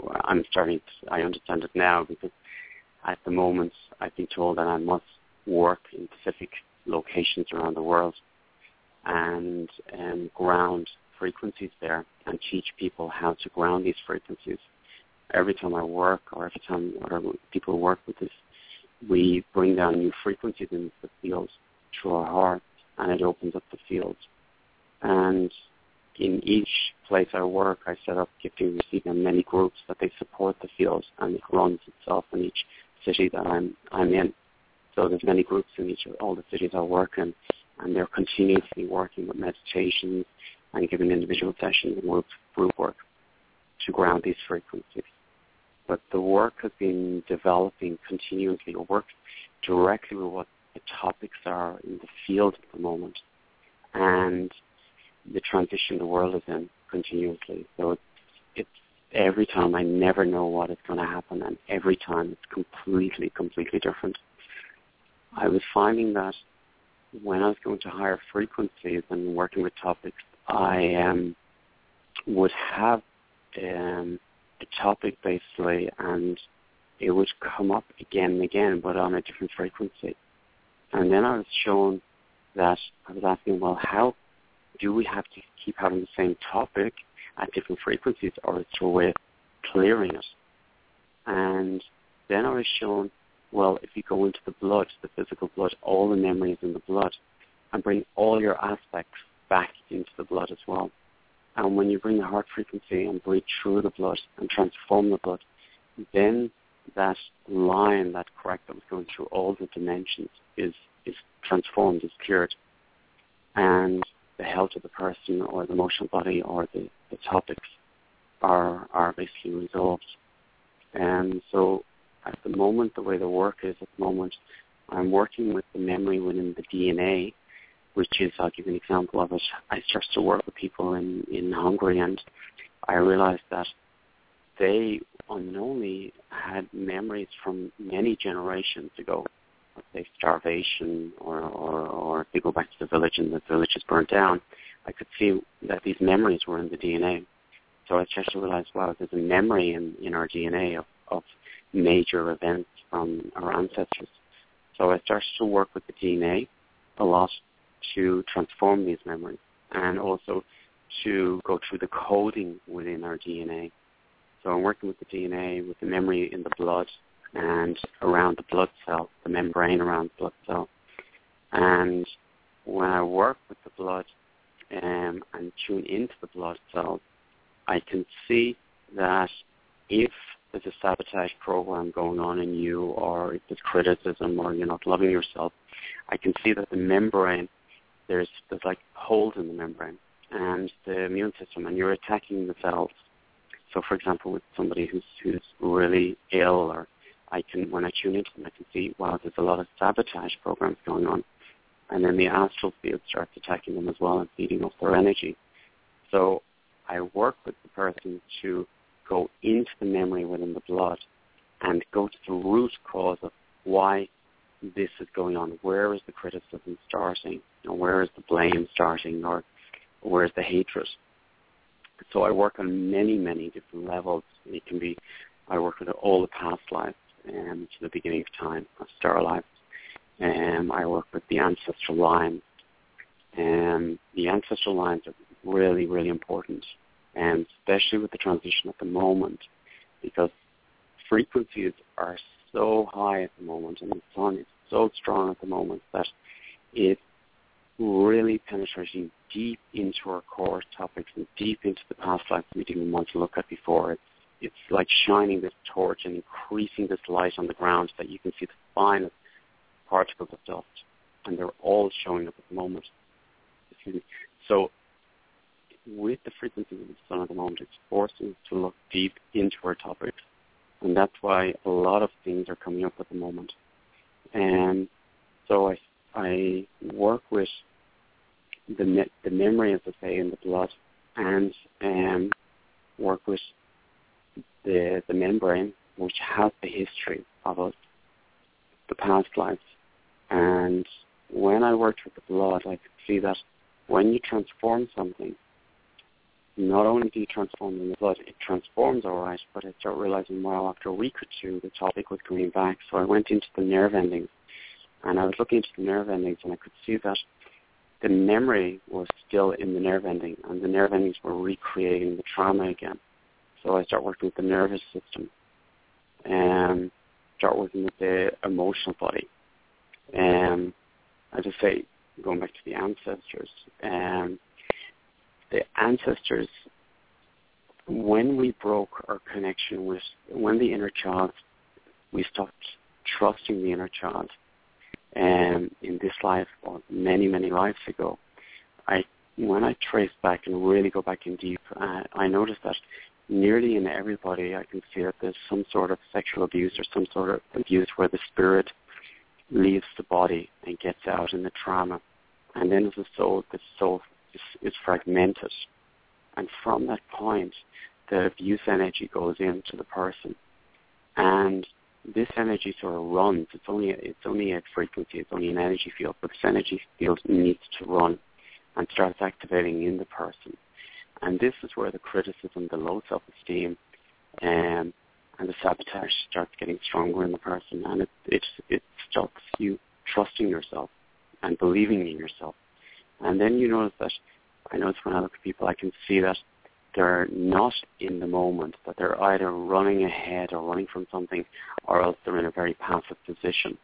I understand it now, because at the moment I've been told that I must work in specific locations around the world and ground frequencies there and teach people how to ground these frequencies. Every time I work, or every time other people work with this, we bring down new frequencies into the field through our heart, and it opens up the field. And in each place I work, I set up gifting, receiving, and many groups that they support the field, and it runs itself in each city that I'm in. So there's many groups in all the cities I work in, and they're continuously working with meditations and giving individual sessions and group work to ground these frequencies. But the work has been developing continuously. I work directly with what the topics are in the field at the moment, and the transition the world is in continuously. So it's every time I never know what is going to happen, and every time it's completely, completely different. I was finding that when I was going to higher frequencies and working with topics, I would have a topic basically, and it would come up again and again, but on a different frequency. And then I was shown that I was asking, well, how do we have to keep having the same topic at different frequencies, or is there a way of clearing it? And then I was shown, well, if you go into the blood, the physical blood, all the memories in the blood, and bring all your aspects back into the blood as well. And when you bring the heart frequency and breathe through the blood and transform the blood, then that line, that crack that was going through all the dimensions is transformed, is cleared. And the health of the person or the emotional body or the topics are basically resolved. And so at the moment, the way the work is at the moment, I'm working with the memory within the DNA, which is, I'll give you an example of it. I started to work with people in Hungary, and I realized that they unknowingly had memories from many generations ago, let's say starvation, or if they go back to the village and the village is burnt down. I could see that these memories were in the DNA. So I started to realize, wow, there's a memory in our DNA of major events from our ancestors. So I started to work with the DNA a lot to transform these memories, and also to go through the coding within our DNA. So I'm working with the DNA, with the memory in the blood and around the blood cell, the membrane around the blood cell. And when I work with the blood and tune into the blood cells, I can see that if there's a sabotage program going on in you, or if there's criticism, or you're not loving yourself, I can see that the membrane, there's like holes in the membrane and the immune system, and you're attacking the cells. So, for example, with somebody who's really ill, or when I tune into them, I can see, wow, there's a lot of sabotage programs going on. And then the astral field starts attacking them as well and feeding off their energy. So I work with the person to go into the memory within the blood and go to the root cause of why this is going on. Where is the criticism starting? Where is the blame starting? Or where is the hatred? So I work on many, many different levels. It can be, I work with all the past lives to the beginning of time, of star lives. I work with the ancestral lines. The ancestral lines are really, really important, and especially with the transition at the moment, because frequencies are so high at the moment, and the sun is so strong at the moment that it's really penetrating deep into our core topics and deep into the past lives we didn't want to look at before. It's like shining this torch and increasing this light on the ground that you can see the finest particles of dust, and they're all showing up at the moment. Excuse me. So with the frequency of the sun at the moment, it's forcing us to look deep into our topics, and that's why a lot of things are coming up at the moment. And so I work with the memory, as I say, in the blood, and work with the membrane, which has the history of us, the past lives. And when I worked with the blood, I could see that when you transform something, not only do you transform in the blood, it transforms all right, but I start realizing, well, after a week or two, the topic was coming back. So I went into the nerve endings, and I was looking into the nerve endings, and I could see that the memory was still in the nerve ending, and the nerve endings were recreating the trauma again. So I start working with the nervous system, and start working with the emotional body. As I say, going back to the ancestors, the ancestors, when we broke our connection with, when the inner child, we stopped trusting the inner child, in this life, or many, many lives ago, when I trace back and really go back in deep, I noticed that nearly in everybody I can see that there's some sort of sexual abuse or some sort of abuse where the spirit leaves the body and gets out in the trauma. And then as the soul is fragmented. And from that point, the abuse energy goes into the person. And this energy sort of runs. It's only a frequency, it's only an energy field, but this energy field needs to run and starts activating in the person. And this is where the criticism, the low self-esteem, and the sabotage starts getting stronger in the person, and it stops you trusting yourself and believing in yourself. And then you notice that, I notice when I look at people, I can see that they're not in the moment, that they're either running ahead or running from something, or else they're in a very passive position.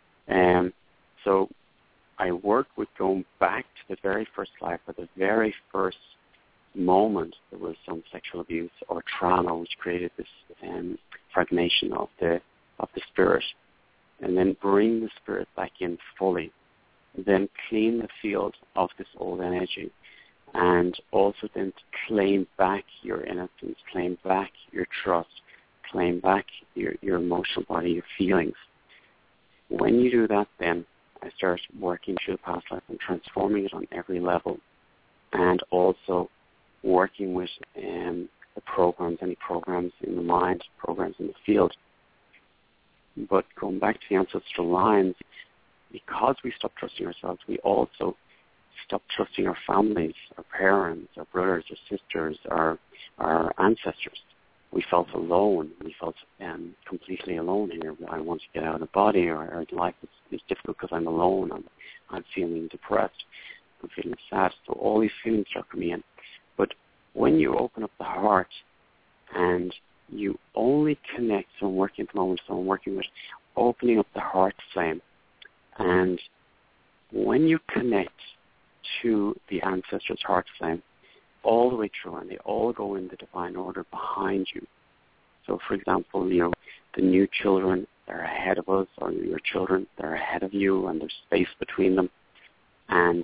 So I work with going back to the very first life, or the very first moment there was some sexual abuse or trauma which created this fragmentation of the spirit, and then bring the spirit back in fully, then clean the field of this old energy, and also then to claim back your innocence, claim back your trust, claim back your emotional body, your feelings. When you do that, then I start working through the past life and transforming it on every level, and also working with the programs, any programs in the mind, programs in the field. But going back to the ancestral lines, because we stop trusting ourselves, we also stop trusting our families, our parents, our brothers, our sisters, our ancestors. We felt alone. We felt completely alone here. I want to get out of the body, or life is difficult because I'm alone. I'm feeling depressed. I'm feeling sad. So all these feelings start coming in. But when you open up the heart and you only connect, so I'm working at the moment, so I'm working with opening up the heart flame. And when you connect to the ancestors' heart flame, all the way through, and they all go in the divine order behind you. So, for example, the new children, they're ahead of us, or your children, they're ahead of you, and there's space between them. And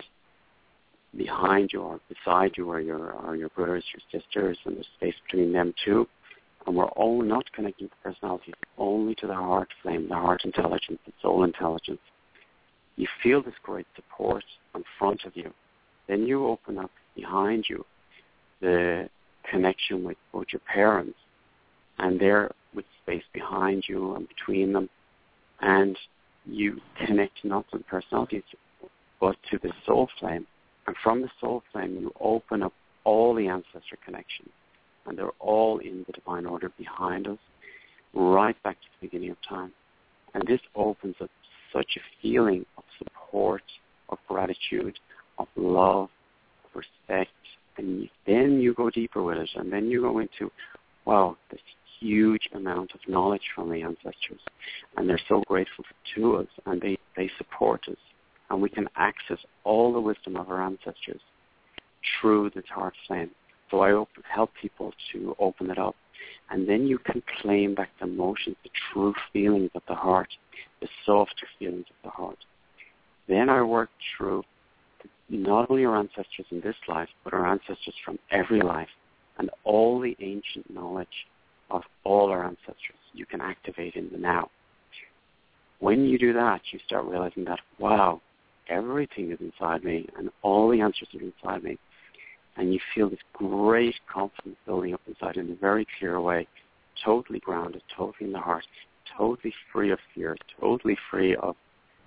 behind you or beside you are your brothers, your sisters, and there's space between them too. And we're all not connecting to personalities, only to the heart flame, the heart intelligence, the soul intelligence. You feel this great support in front of you. Then you open up behind you the connection with both your parents, and they're with space behind you and between them. And you connect not to the personalities, but to the soul flame. And from the soul flame, you open up all the ancestor connections. And they're all in the divine order behind us, right back to the beginning of time. And this opens up such a feeling of support, of gratitude, of love, of respect. And then you go deeper with it. And then you go into, wow, this huge amount of knowledge from the ancestors. And they're so grateful to us, and they support us. And we can access all the wisdom of our ancestors through the heart flame. So I help people to open it up. And then you can claim back the emotions, the true feelings of the heart, the softer feelings of the heart. Then I work through not only our ancestors in this life, but our ancestors from every life, and all the ancient knowledge of all our ancestors you can activate in the now. When you do that, you start realizing that, wow, everything is inside me, and all the answers are inside me. And you feel this great confidence building up inside in a very clear way, totally grounded, totally in the heart, totally free of fear, totally free of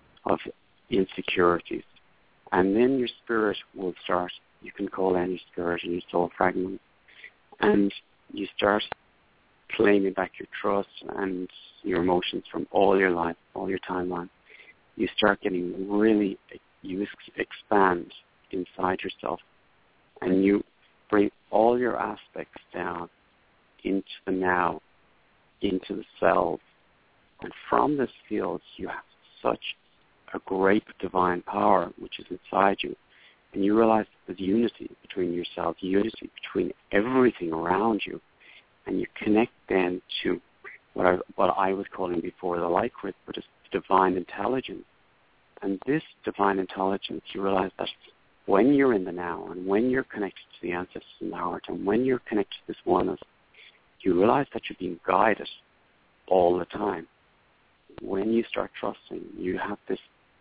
insecurities. And then your spirit will start, you can call any spirit in your soul fragment, and you start claiming back your trust and your emotions from all your life, all your timeline. You start getting really, you expand inside yourself. And you bring all your aspects down into the now, into the cells. And from this field, you have such a great divine power which is inside you. And you realize there's unity between yourself, unity between everything around you. And you connect then to what I was calling before the light grid, but it's divine intelligence. And this divine intelligence, you realize that when you're in the now, and when you're connected to the ancestors in the heart, and when you're connected to this oneness, you realize that you're being guided all the time. When you start trusting, you have this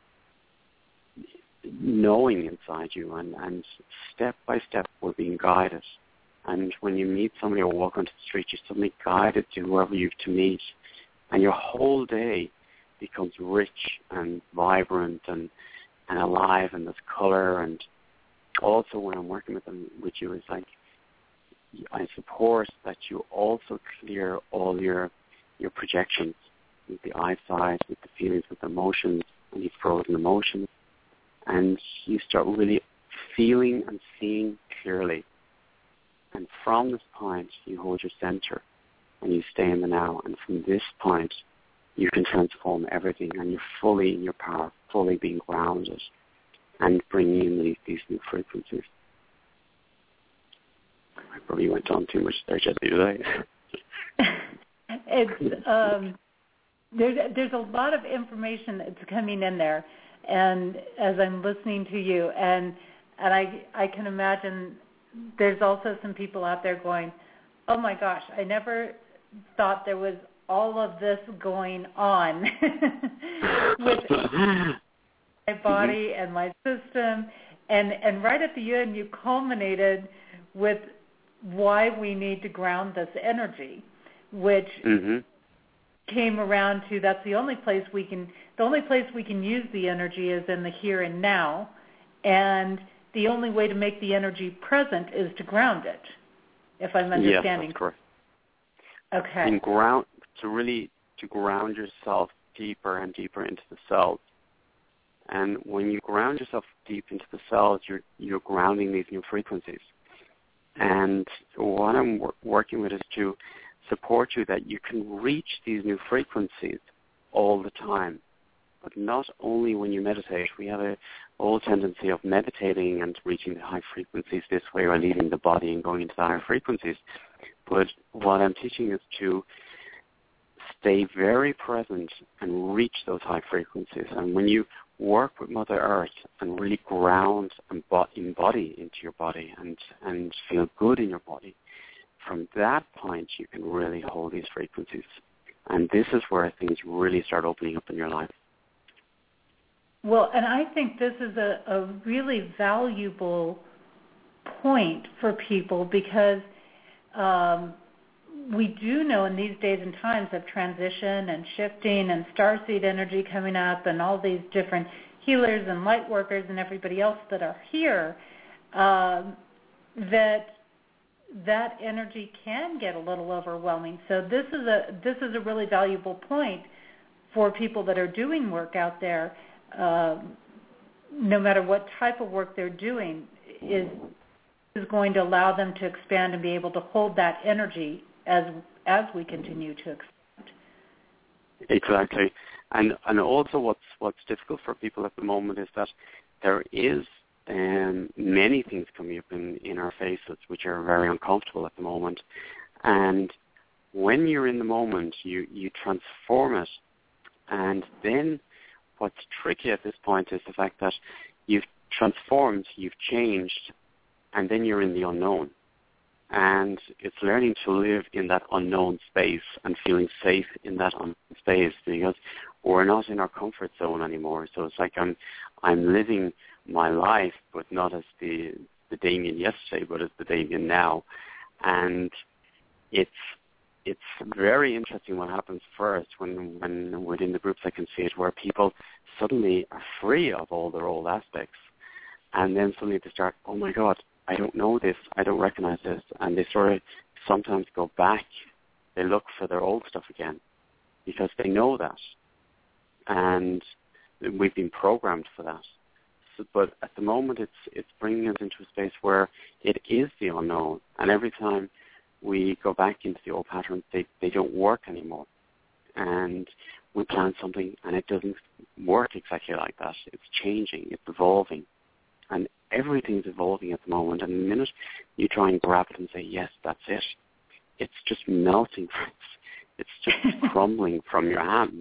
knowing inside you, and step by step we're being guided. And when you meet somebody or walk onto the street, you're suddenly guided to whoever you've to meet, and your whole day becomes rich and vibrant and alive, and there's color. And also when I'm working with you, it's like I support that you also clear all your projections with the eyesight, with the feelings, with the emotions, and these frozen emotions, and you start really feeling and seeing clearly. And from this point, you hold your center and you stay in the now. And from this point, you can transform everything, and you're fully in your power, fully being grounded and bringing in these new frequencies. I probably went on too much there, Jesse, did I? It's there's a lot of information that's coming in there, and as I'm listening to you, and I can imagine there's also some people out there going, oh my gosh, I never thought there was all of this going on with my body and my system, and right at the end you culminated with why we need to ground this energy, which came around to that's the only place we can use the energy is in the here and now, and the only way to make the energy present is to ground it, if I'm understanding. Yes, that's correct. Okay. And to ground yourself deeper and deeper into the cells. And when you ground yourself deep into the cells, you're grounding these new frequencies. And what I'm working with is to support you that you can reach these new frequencies all the time. But not only when you meditate. We have old tendency of meditating and reaching the high frequencies this way, or leaving the body and going into the higher frequencies. But what I'm teaching is to stay very present and reach those high frequencies. And when you work with Mother Earth and really ground and embody into your body and feel good in your body, from that point you can really hold these frequencies. And this is where things really start opening up in your life. Well, and I think this is a really valuable point for people, because we do know in these days and times of transition and shifting and starseed energy coming up and all these different healers and light workers and everybody else that are here, that energy can get a little overwhelming. So this is a really valuable point for people that are doing work out there. No matter what type of work they're doing, is going to allow them to expand and be able to hold that energy as we continue to expand. Exactly. And also what's difficult for people at the moment is that there is many things coming up in our faces which are very uncomfortable at the moment. And when you're in the moment, you transform it. And then what's tricky at this point is the fact that you've transformed, you've changed, and then you're in the unknown. And it's learning to live in that unknown space and feeling safe in that unknown space, because we're not in our comfort zone anymore. So it's like I'm living my life, but not as the Damien yesterday, but as the Damien now. And it's very interesting what happens first when within the groups I can see it, where people suddenly are free of all their old aspects, and then suddenly they start, oh my God, I don't know this, I don't recognize this, and they sort of sometimes go back, they look for their old stuff again, because they know that, and we've been programmed for that. So, but at the moment it's bringing us into a space where it is the unknown, and every time we go back into the old patterns, they don't work anymore. And we plan something and it doesn't work exactly like that. It's changing, it's evolving. And everything's evolving at the moment. And the minute you try and grab it and say, yes, that's it, it's just melting. It's just crumbling from your hands.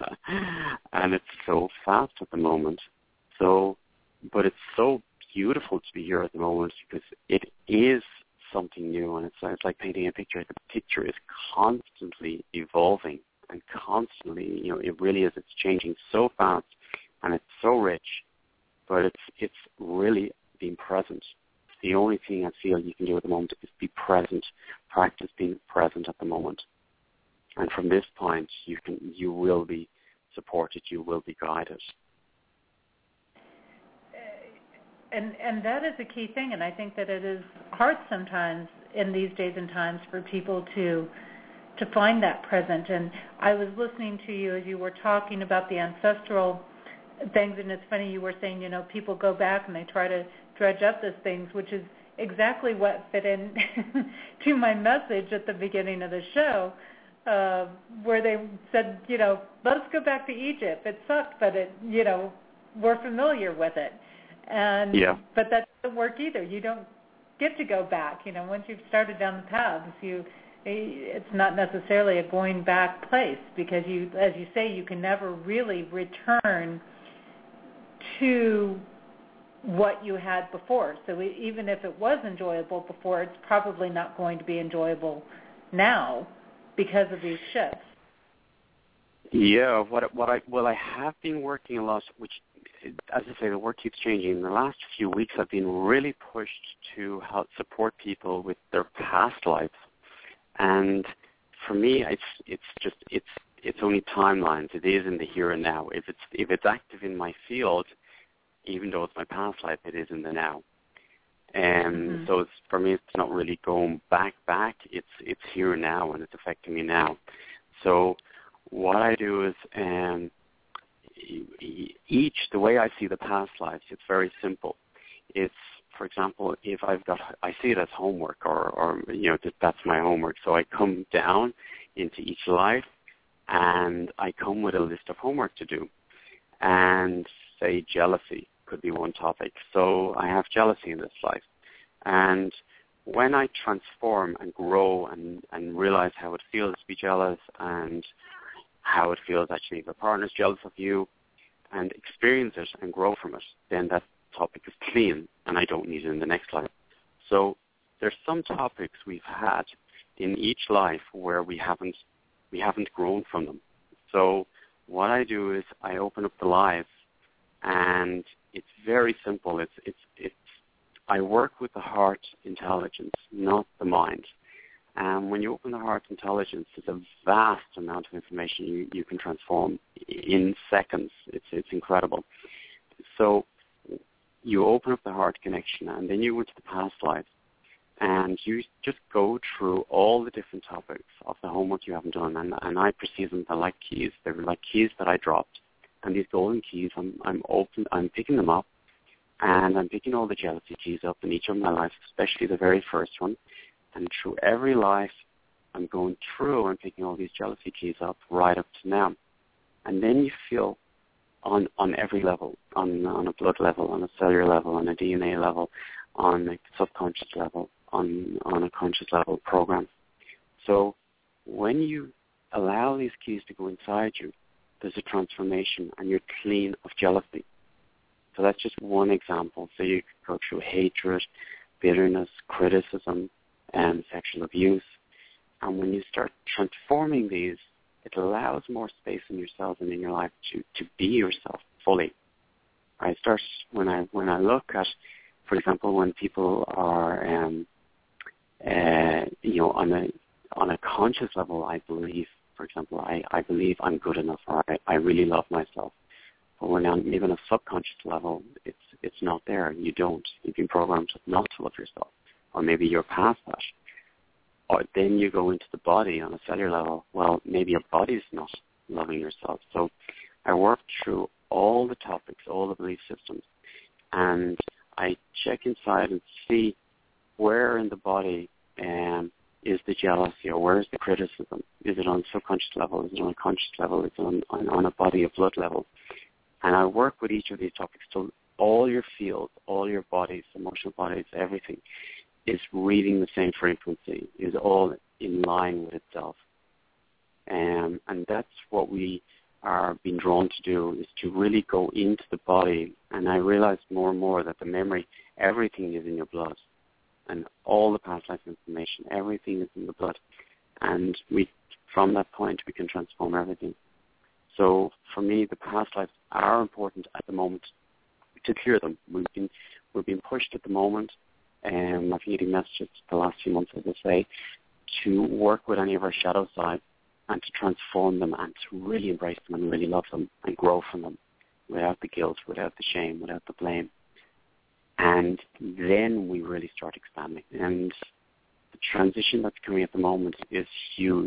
And it's so fast at the moment. So, but it's so beautiful to be here at the moment, because it is something new, and it's like painting a picture. The picture is constantly evolving and constantly, it really is. It's changing so fast, and it's so rich. But it's really being present. The only thing I feel you can do at the moment is be present. Practice being present at the moment, and from this point, you will be supported. You will be guided. And that is a key thing, and I think that it is hard sometimes in these days and times for people to find that present. And I was listening to you as you were talking about the ancestral things, and it's funny you were saying, people go back and they try to dredge up those things, which is exactly what fit in to my message at the beginning of the show, where they said, let's go back to Egypt. It sucked, but we're familiar with it. And yeah. But that doesn't work either. You don't get to go back. Once you've started down the paths, it's not necessarily a going back place, because you, as you say, you can never really return to what you had before. So even if it was enjoyable before, it's probably not going to be enjoyable now because of these shifts. Yeah. I have been working a lot, which, as I say, the work keeps changing. In the last few weeks, I've been really pushed to help support people with their past lives, and for me, it's only timelines. It is in the here and now. If it's active in my field, even though it's my past life, it is in the now. And so for me, it's not really going back. It's here and now, and it's affecting me now. So what I do is, the way I see the past lives, it's very simple. It's, for example, if I see it as homework, or that's my homework. So I come down into each life, and I come with a list of homework to do, and say jealousy. could be one topic. So I have jealousy in this life. And when I transform and grow and realize how it feels to be jealous and how it feels actually if a partner's jealous of you and experience it and grow from it, then that topic is clean and I don't need it in the next life. So there's some topics we've had in each life where we haven't grown from them. So what I do is I open up the lives, and it's very simple. I work with the heart intelligence, not the mind. And when you open the heart intelligence, there's a vast amount of information you can transform in seconds. It's incredible. So you open up the heart connection, and then you go into the past lives, and you just go through all the different topics of the homework you haven't done. And I perceive them like keys. They're like keys that I dropped. And these golden keys, I'm picking them up, and I'm picking all the jealousy keys up in each of my lives, especially the very first one. And through every life, I'm going through and picking all these jealousy keys up right up to now. And then you feel on every level, on a blood level, on a cellular level, on a DNA level, on a subconscious level, on a conscious level program. So when you allow these keys to go inside you, there's a transformation and you're clean of jealousy. So that's just one example. So you could go through hatred, bitterness, criticism, and sexual abuse. And when you start transforming these, it allows more space in yourself and in your life to be yourself fully. I start when I look at, for example, when people are on a conscious level, I believe, for example, I believe I'm good enough, or I really love myself. But when I'm even on a subconscious level, it's not there. You don't. You've been programmed not to love yourself, or maybe you're past that. Or then you go into the body on a cellular level. Well, maybe your body's not loving yourself. So I work through all the topics, all the belief systems, and I check inside and see where in the body is the jealousy, or where is the criticism? Is it on a subconscious level? Is it on a conscious level? Is it on a body of blood level? And I work with each of these topics. So all your fields, all your bodies, emotional bodies, everything is reading the same frequency, is all in line with itself. And that's what we are being drawn to do, is to really go into the body. And I realize more and more that the memory, everything is in your blood. And all the past life information, everything is in the blood. And from that point, we can transform everything. So for me, the past lives are important at the moment to clear them. We've been pushed at the moment, and I've been getting messages the last few months, as I say, to work with any of our shadow sides and to transform them and to really embrace them and really love them and grow from them without the guilt, without the shame, without the blame. And then we really start expanding. And the transition that's coming at the moment is huge.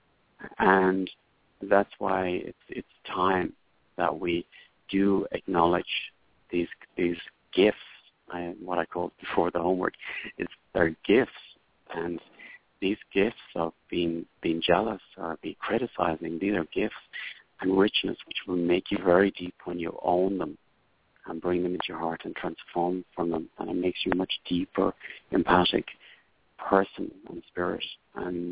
And that's why it's time that we do acknowledge these gifts. What I called before the homework is they're gifts. And these gifts of being jealous or being criticizing, these are gifts and richness which will make you very deep when you own them and bring them into your heart and transform from them. And it makes you a much deeper, empathic person and spirit. And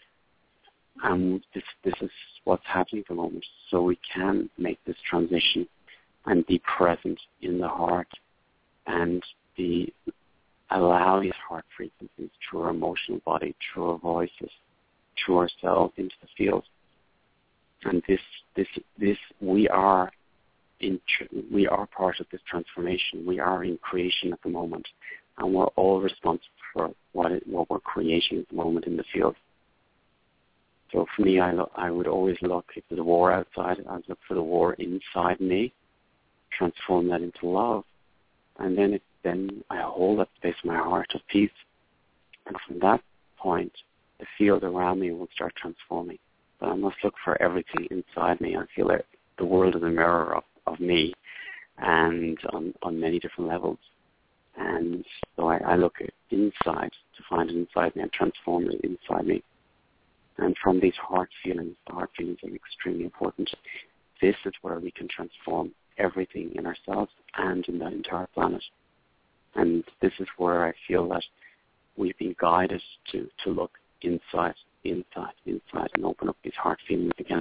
this is what's happening at the moment. So we can make this transition and be present in the heart and allow these heart frequencies through our emotional body, through our voices, through ourselves into the field. And we are part of this transformation. We are in creation at the moment, and we're all responsible for what we're creating at the moment in the field. So for me, I would always look, if there's a war outside, I'd look for the war inside me, transform that into love, and then I hold that space in my heart of peace. And from that point, the field around me will start transforming. But I must look for everything inside me. I feel that the world is a mirror of me, and on many different levels. And so I look at inside to find it inside me and transform it inside me. And from these heart feelings, the heart feelings are extremely important. This is where we can transform everything in ourselves and in the entire planet. And this is where I feel that we've been guided to look inside, and open up these heart feelings again.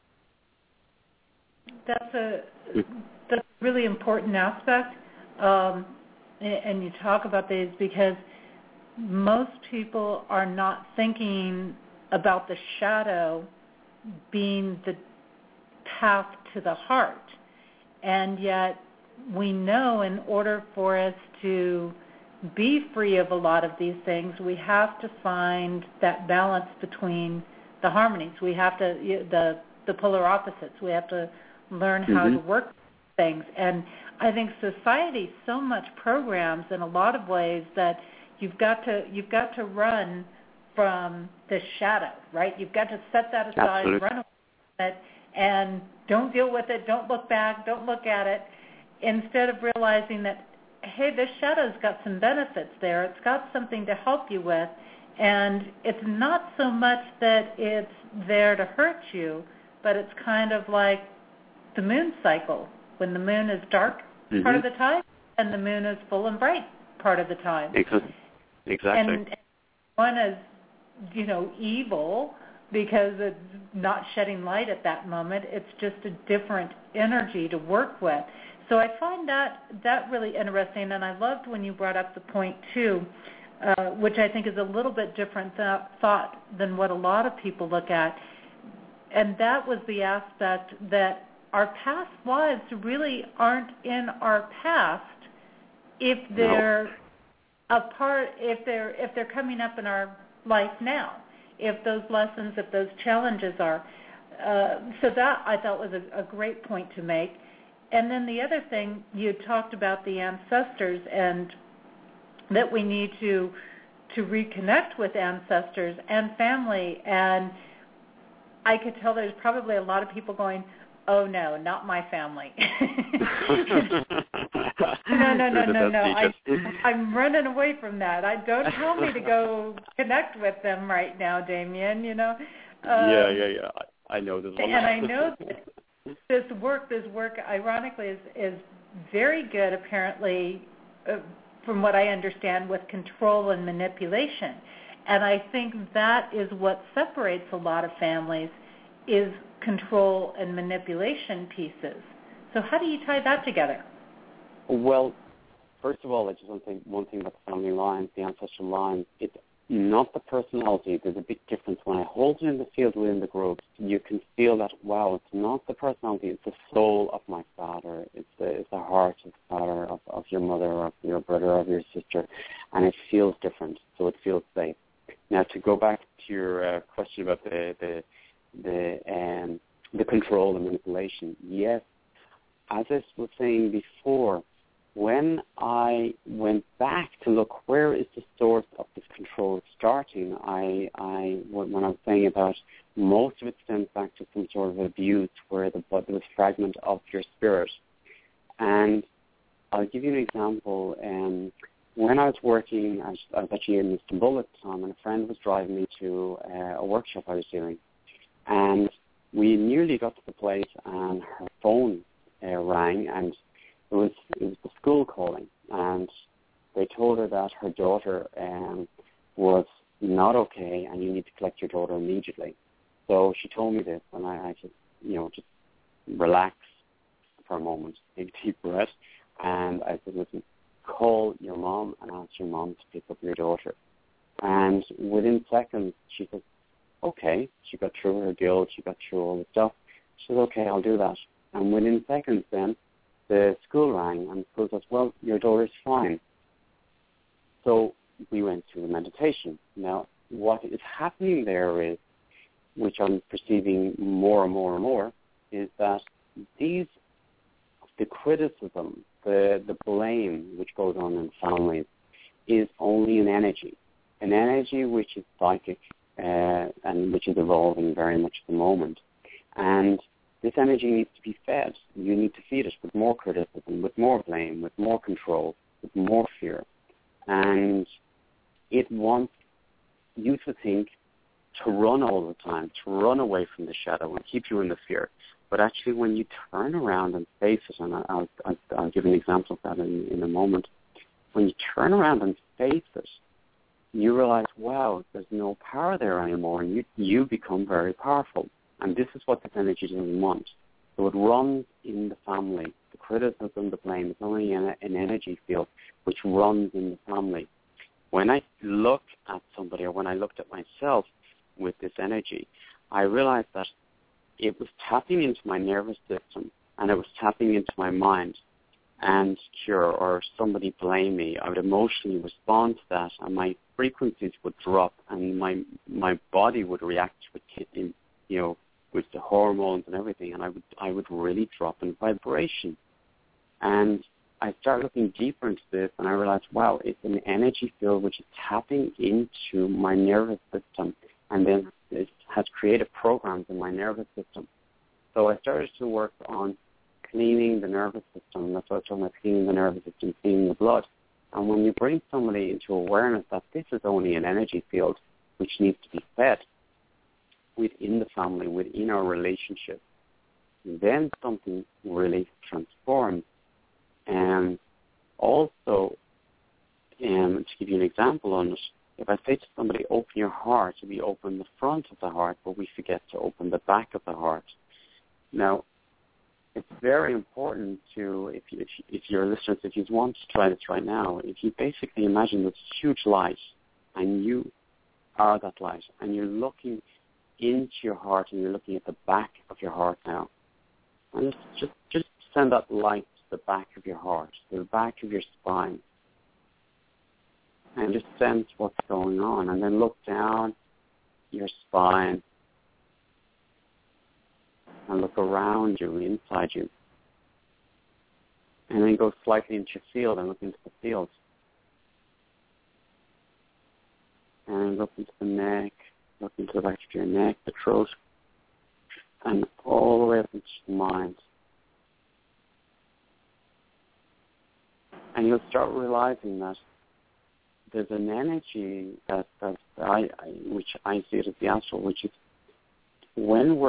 That's a really important aspect, and you talk about these because most people are not thinking about the shadow being the path to the heart. And yet we know in order for us to be free of a lot of these things, we have to find that balance between the harmonies. We have to, the polar opposites. We have to learn how to work with things. And I think society so much programs in a lot of ways that you've got to run from the shadow, right? You've got to set that aside, Absolutely. run away from it, and don't deal with it, don't look back, don't look at it, instead of realizing that, hey, this shadow's got some benefits there. It's got something to help you with, and it's not so much that it's there to hurt you, but it's kind of like the moon cycle. When the moon is dark part of the time, and the moon is full and bright part of the time. Exactly. And one is, evil because it's not shedding light at that moment. It's just a different energy to work with. So I find that really interesting, and I loved when you brought up the point, too, which I think is a little bit different thought than what a lot of people look at, and that was the aspect that our past lives really aren't in our past if they're if they're coming up in our life now, if those lessons, if those challenges are. So that I thought was a great point to make. And then the other thing, you talked about the ancestors and that we need to reconnect with ancestors and family. And I could tell there's probably a lot of people going, oh, no, not my family. No. I'm running away from that. Don't tell me to go connect with them right now, Damien, Yeah. I know this one. And I know that this work, ironically, is very good, apparently, from what I understand, with control and manipulation. And I think that is what separates a lot of families, is control and manipulation pieces. So how do you tie that together? Well, first of all, I just want to say one thing about the family lines, the ancestral lines. It's not the personality. There's a big difference. When I hold it in the field within the group, you can feel that, wow, it's not the personality, it's the soul of my father. It's the heart of the father, of your mother, of your brother, of your sister. And it feels different, so it feels safe. Now, to go back to your question about the control and manipulation, yes, as I was saying before, when I went back to look where is the source of this control starting, when I was saying about most of it stems back to some sort of abuse where there was a fragment of your spirit. And I'll give you an example. When I was working, I was actually in Istanbul at the time, and a friend was driving me to a workshop I was doing. And we nearly got to the place, and her phone rang, and it was the school calling, and they told her that her daughter was not okay, and you need to collect your daughter immediately. So she told me this, and I just relax for a moment, take a deep breath, and I said, listen, call your mom and ask your mom to pick up your daughter. And within seconds, she said, okay. She got through her guilt, she got through all the stuff. She said, okay, I'll do that. And within seconds then, the school rang, and the school said, well, your daughter's fine. So we went to the meditation. Now, what is happening there is, which I'm perceiving more and more and more, is that the criticism, the blame which goes on in families is only an energy which is psychic and which is evolving very much at the moment. And this energy needs to be fed. You need to feed it with more criticism, with more blame, with more control, with more fear. And it wants you to think to run all the time, to run away from the shadow and keep you in the fear. But actually, when you turn around and face it, and I'll give an example of that in a moment, when you turn around and face it, you realize, wow, there's no power there anymore, and you become very powerful. And this is what this energy doesn't want. So it runs in the family. The criticism, the blame, it's only an energy field which runs in the family. When I look at somebody, or when I looked at myself with this energy, I realized that it was tapping into my nervous system, and it was tapping into my mind. And or somebody blame me, I would emotionally respond to that, and my frequencies would drop, and my body would react with with the hormones and everything, and I would really drop in vibration. And I started looking deeper into this, and I realized, wow, it's an energy field which is tapping into my nervous system, and then it has created programs in my nervous system. So I started to work on cleaning the nervous system. That's what I was talking about, cleaning the nervous system, cleaning the blood. And when you bring somebody into awareness that this is only an energy field which needs to be fed within the family, within our relationship, then something really transforms. And also, to give you an example on it, if I say to somebody, open your heart, we open the front of the heart, but we forget to open the back of the heart. Now, it's very important to, if your listeners, if you want to try this right now, if you basically imagine this huge light, and you are that light, and you're looking into your heart, and you're looking at the back of your heart now, and just send that light to the back of your heart, to the back of your spine, and just sense what's going on, and then look down your spine, and look around you, inside you. And then go slightly into your field and look into the field. And look into the neck, look into the back of your neck, the throat, and all the way up into the mind. And you'll start realizing that there's an energy that which I see it as the astral, which is when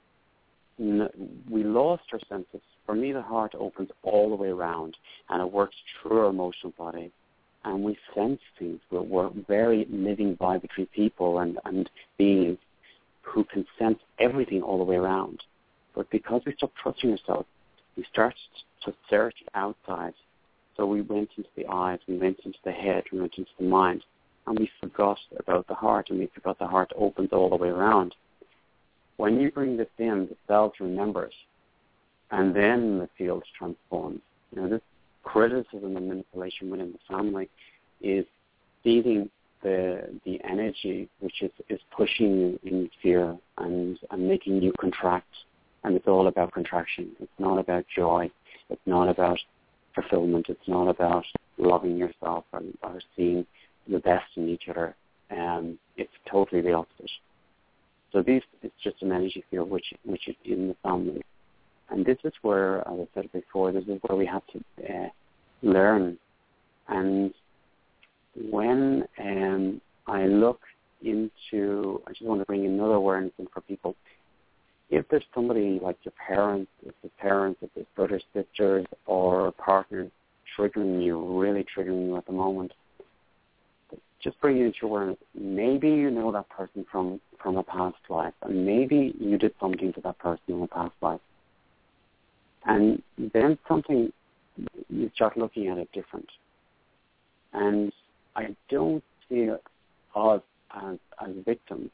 we lost our senses. For me, the heart opens all the way around, and it works through our emotional body, and we sense things. We're very living, vibratory people and beings who can sense everything all the way around. But because we stopped trusting ourselves, we started to search outside. So we went into the eyes, we went into the head, we went into the mind, and we forgot about the heart, and we forgot the heart opens all the way around. When you bring this in, the cells remember it, and then the field transforms. This criticism and manipulation within the family is feeding the energy which is pushing you in fear and making you contract. And it's all about contraction. It's not about joy. It's not about fulfillment. It's not about loving yourself or seeing the best in each other. It's totally the opposite. So it's just an energy field which is in the family. And this is where, as I said before, this is where we have to learn. And when I look into, I just want to bring another awareness in for people. If there's somebody like your parents, if there's brothers, sisters, or partners triggering you, really triggering you at the moment, just bring it into awareness. Maybe you know that person from a past life, and maybe you did something to that person in a past life. And then you start looking at it different. And I don't see us as victims,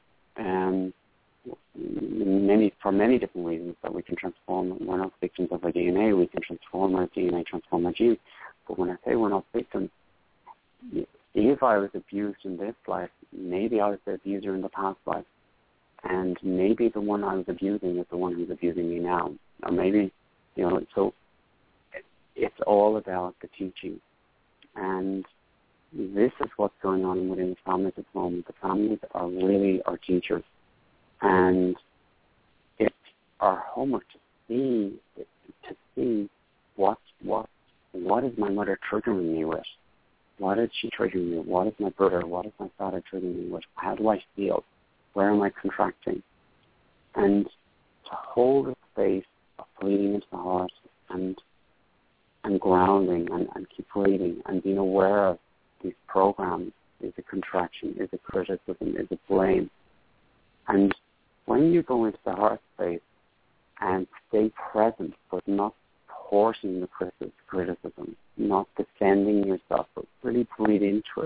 for many different reasons that we can transform. We're not victims of our DNA. We can transform our DNA, transform our genes. But when I say we're not victims, if I was abused in this life, maybe I was the abuser in the past life. And maybe the one I was abusing is the one who's abusing me now. Or maybe, so it's all about the teaching. And this is what's going on within the families at the moment. The families are really our teachers. And it's our homework to see what is my mother triggering me with? What is she triggering me with? What is my brother? What is my father triggering me with? How do I feel? Where am I contracting? And to hold a space breathing into the heart and grounding and keep breathing and being aware of these programs. Is it contraction? Is it criticism? Is it blame? And when you go into the heart space and stay present, but not portioning the criticism, not defending yourself, but really breathe into it,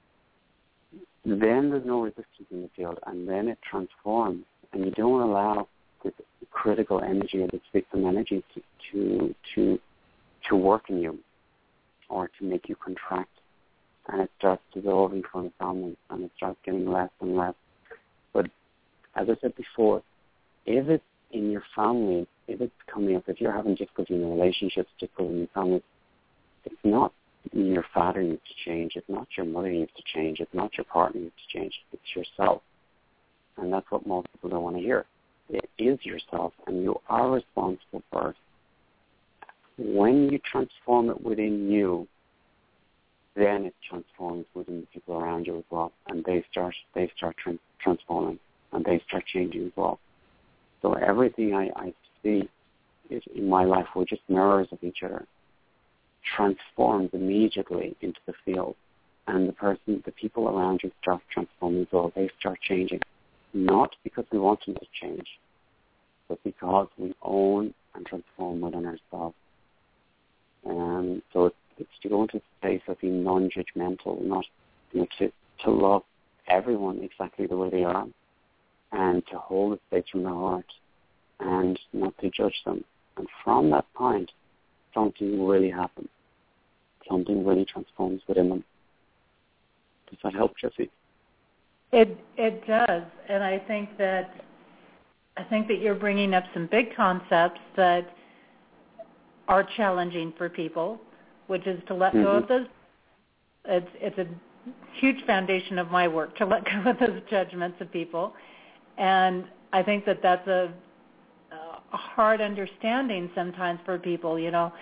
then there's no resistance in the field, and then it transforms, and you don't allow this critical energy or this victim energy to work in you or to make you contract, and it starts dissolving from the family, and it starts getting less and less. But as I said before, if it's in your family, if it's coming up, if you're having difficulty in relationships, difficulty in your family, it's not your father needs to change, it's not your mother needs to change, it's not your partner needs to change, it's yourself. And that's what most people don't want to hear. It is yourself, and you are responsible for it. When you transform it within you, then it transforms within the people around you as well, and they start transforming, and they start changing as well. So everything I see is in my life were just mirrors of each other, transforms immediately into the field, and the people around you start transforming as well. They start changing, not because we want them to change, but because we own and transform within ourselves. And so it's to go into a space of being non-judgmental, not to love everyone exactly the way they are, and to hold a space from the heart and not to judge them. And from that point, something really happens. Something really transforms within them. Does that help, Jessie? It does, and I think that you're bringing up some big concepts that are challenging for people, which is to let go of those. It's a huge foundation of my work to let go of those judgments of people, and I think that that's a hard understanding sometimes for people.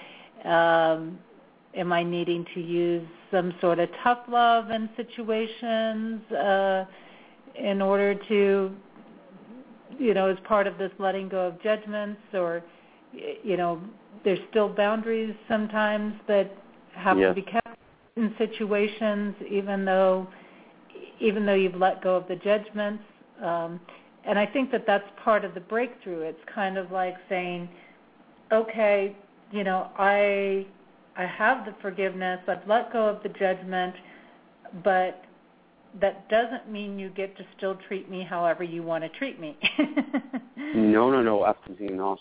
Am I needing to use some sort of tough love in situations in order to, as part of this letting go of judgments, or, there's still boundaries sometimes that have to be kept in situations, even though you've let go of the judgments. And I think that that's part of the breakthrough. It's kind of like saying, okay, I have the forgiveness, I've let go of the judgment, but that doesn't mean you get to still treat me however you want to treat me. No, absolutely not.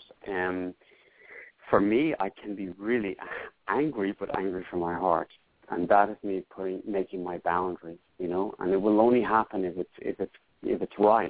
For me, I can be really angry, but angry from my heart, and that is me making my boundaries, and it will only happen if it's right,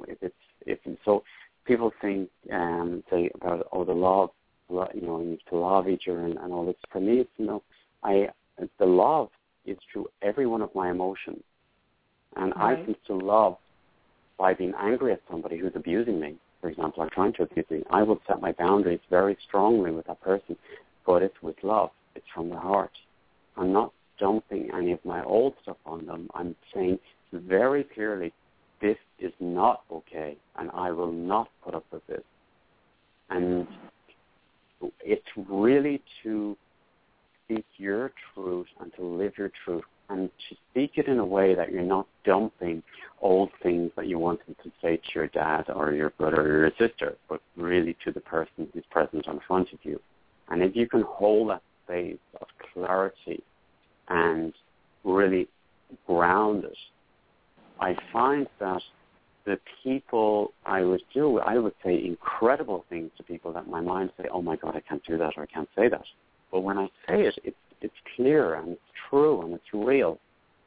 so people think say about the love. You need to love each other and all this. For me, it's, the love is through every one of my emotions. And I can still love by being angry at somebody who's abusing me, for example, or trying to abuse me. I will set my boundaries very strongly with that person, but it's with love. It's from the heart. I'm not dumping any of my old stuff on them. I'm saying very clearly, this is not okay, and I will not put up with this. And it's really to speak your truth and to live your truth, and to speak it in a way that you're not dumping old things that you wanted to say to your dad or your brother or your sister, but really to the person who's present in front of you. And if you can hold that space of clarity and really ground it, I find that the people I would say incredible things to people that my mind say, oh my God, I can't do that, or I can't say that. But when I say it, it's clear and it's true and it's real.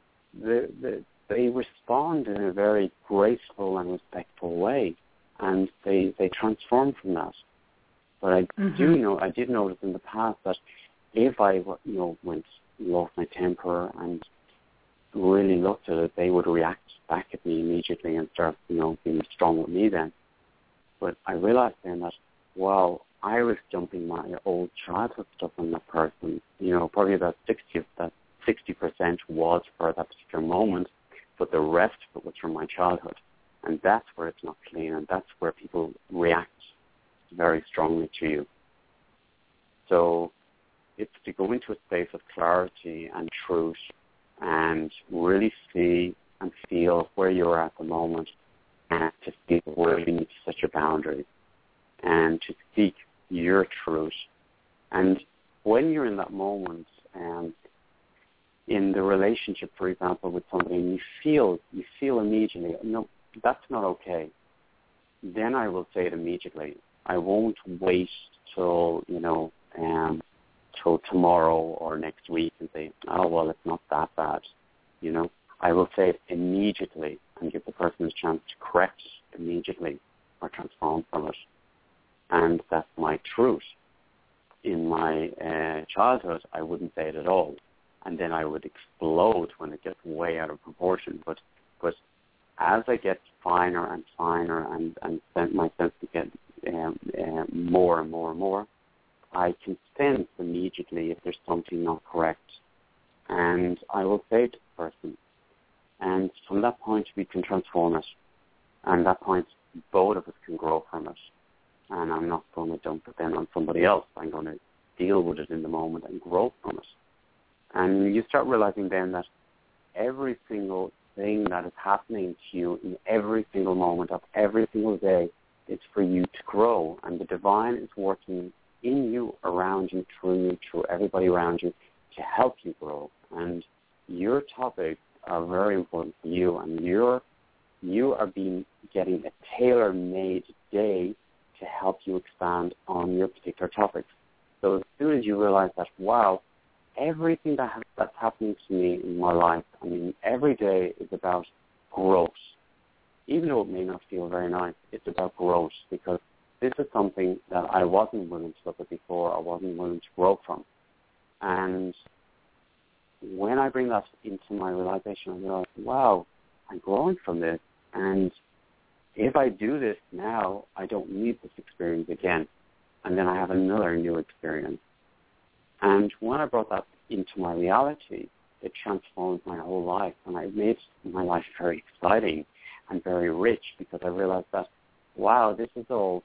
They respond in a very graceful and respectful way, and they transform from that. But I did notice in the past that if I lost my temper and really looked at it, they would react back at me immediately and start, being strong with me then. But I realized then that, wow, I was dumping my old childhood stuff on that person. Probably about 60% was for that particular moment, but the rest of it was from my childhood. And that's where it's not clean, and that's where people react very strongly to you. So it's to go into a space of clarity and truth and really see and feel where you're at the moment, and to see where you need to set your boundaries and to speak your truth. And when you're in that moment, in the relationship, for example, with somebody, and you feel immediately, no, that's not okay, then I will say it immediately. I won't wait till tomorrow or next week and say, oh, well, it's not that bad. I will say it immediately and give the person a chance to correct it immediately or transform from it. And that's my truth. In my childhood, I wouldn't say it at all. And then I would explode when it gets way out of proportion. But as I get finer and finer and my sense to get more and more and more, I can sense immediately if there's something not correct. And I will say to the person, and from that point we can transform it. And at that point, both of us can grow from it. And I'm not going to dump it then on somebody else. I'm going to deal with it in the moment and grow from it. And you start realizing then that every single thing that is happening to you in every single moment of every single day is for you to grow. And the divine is working in you, around you, through everybody around you to help you grow. And your topics are very important for you, and you are getting a tailor-made day to help you expand on your particular topics. So as soon as you realize that, wow, everything that's happening to me in my life, every day is about growth. Even though it may not feel very nice, it's about growth, because this is something that I wasn't willing to look at before, I wasn't willing to grow from. And when I bring that into my realization, I realize, wow, I'm growing from this. And if I do this now, I don't need this experience again. And then I have another new experience. And when I brought that into my reality, it transformed my whole life. And it made my life very exciting and very rich, because I realized that, wow, this is all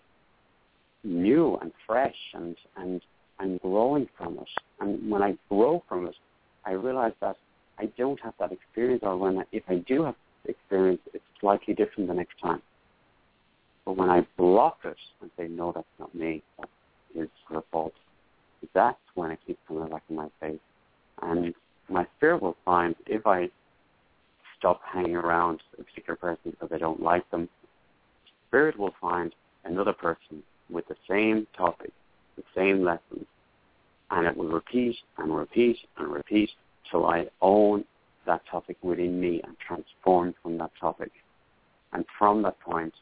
new and fresh, and I'm growing from it. And when I grow from it, I realize that I don't have that experience, or if I do have experience, it's slightly different the next time. But when I block it and say, no, that's not me, that is her fault, that's when it keeps coming back in my face. And my spirit will find, if I stop hanging around a particular person because I don't like them, spirit will find another person with the same topic, the same lessons, and it will repeat and repeat and repeat till I own that topic within me and transform from that topic. And from that point,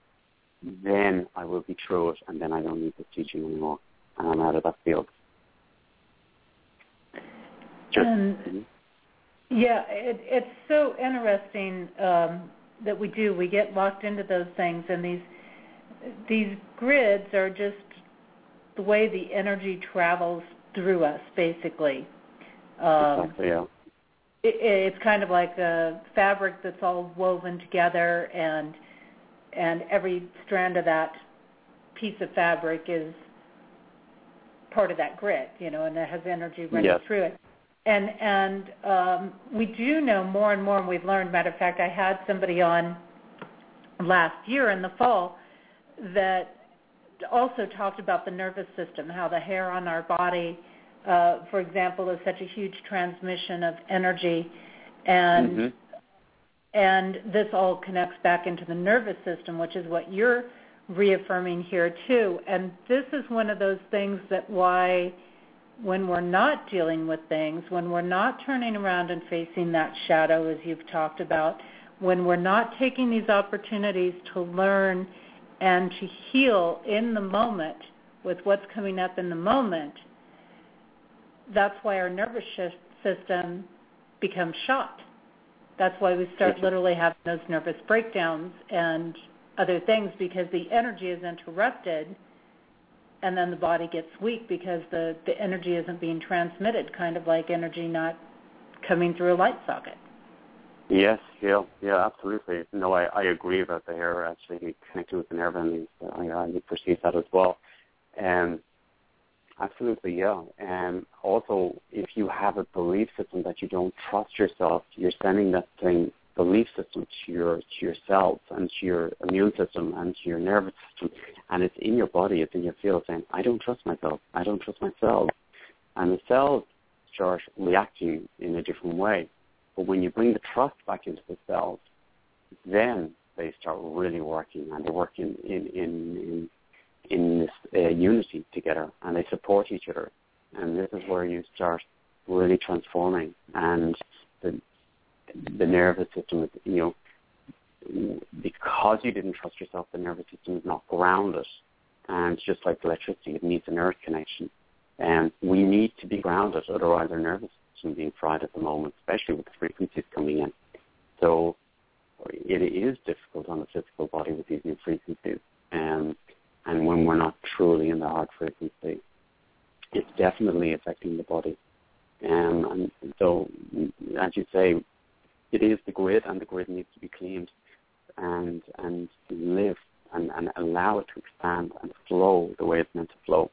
then I will be through it, and then I don't need this teaching anymore, and I'm out of that field. It's so interesting that we get locked into those things, and these grids are just the way the energy travels through us, basically. Exactly, yeah. It's kind of like a fabric that's all woven together, and every strand of that piece of fabric is part of that grid, and it has energy running through it. And we do know more and more, and we've learned. Matter of fact, I had somebody on last year in the fall that also talked about the nervous system, how the hair on our body, for example, is such a huge transmission of energy, and this all connects back into the nervous system, which is what you're reaffirming here too. And this is one of those things that why when we're not dealing with things, when we're not turning around and facing that shadow, as you've talked about, when we're not taking these opportunities to learn and to heal in the moment with what's coming up in the moment, that's why our nervous system becomes shot. That's why we start literally having those nervous breakdowns and other things, because the energy is interrupted, and then the body gets weak because the energy isn't being transmitted, kind of like energy not coming through a light socket. Yes, yeah, absolutely. No, I agree about the hair actually connected with the nerve endings. I perceive that as well. And Absolutely, yeah. And also, if you have a belief system that you don't trust yourself, you're sending that same belief system to your cells and to your immune system and to your nervous system, and it's in your body, it's in your field, saying, I don't trust myself, I don't trust myself. And the cells start reacting in a different way. But when you bring the trust back into the cells, then they start really working, and they work in this unity together, and they support each other. And this is where you start really transforming. And the nervous system, because you didn't trust yourself, the nervous system is not grounded. And it's just like electricity, it needs an earth connection. And we need to be grounded, otherwise our nervous system is being fried at the moment, especially with the frequencies coming in. So it is difficult on the physical body with these new frequencies. And when we're not truly in the heart frequency, it's definitely affecting the body. And so, as you say, it is the grid, and the grid needs to be cleaned and live and allow it to expand and flow the way it's meant to flow.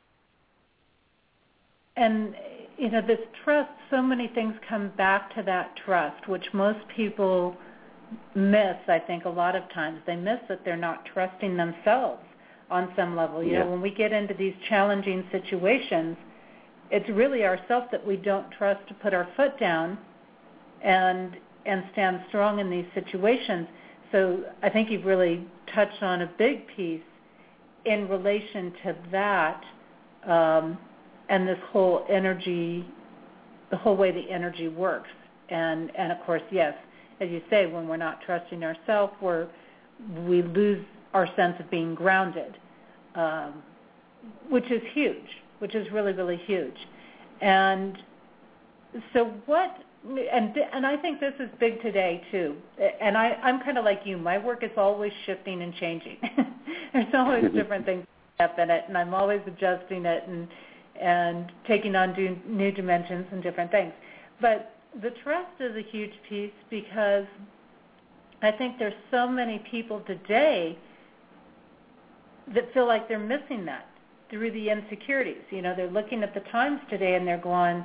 And, this trust, so many things come back to that trust, which most people miss, I think, a lot of times. They miss that they're not trusting themselves on some level. When we get into these challenging situations, it's really ourselves that we don't trust to put our foot down and stand strong in these situations. So I think you've really touched on a big piece in relation to that, and this whole energy, the whole way the energy works. And of course, yes, as you say, when we're not trusting ourselves, we lose our sense of being grounded, which is huge, which is really, really huge. And so and I think this is big today too. And I'm kind of like you. My work is always shifting and changing. There's always different things in it, and I'm always adjusting it and taking on new dimensions and different things. But the trust is a huge piece, because I think there's so many people today that feel like they're missing that through the insecurities. They're looking at the times today and they're going,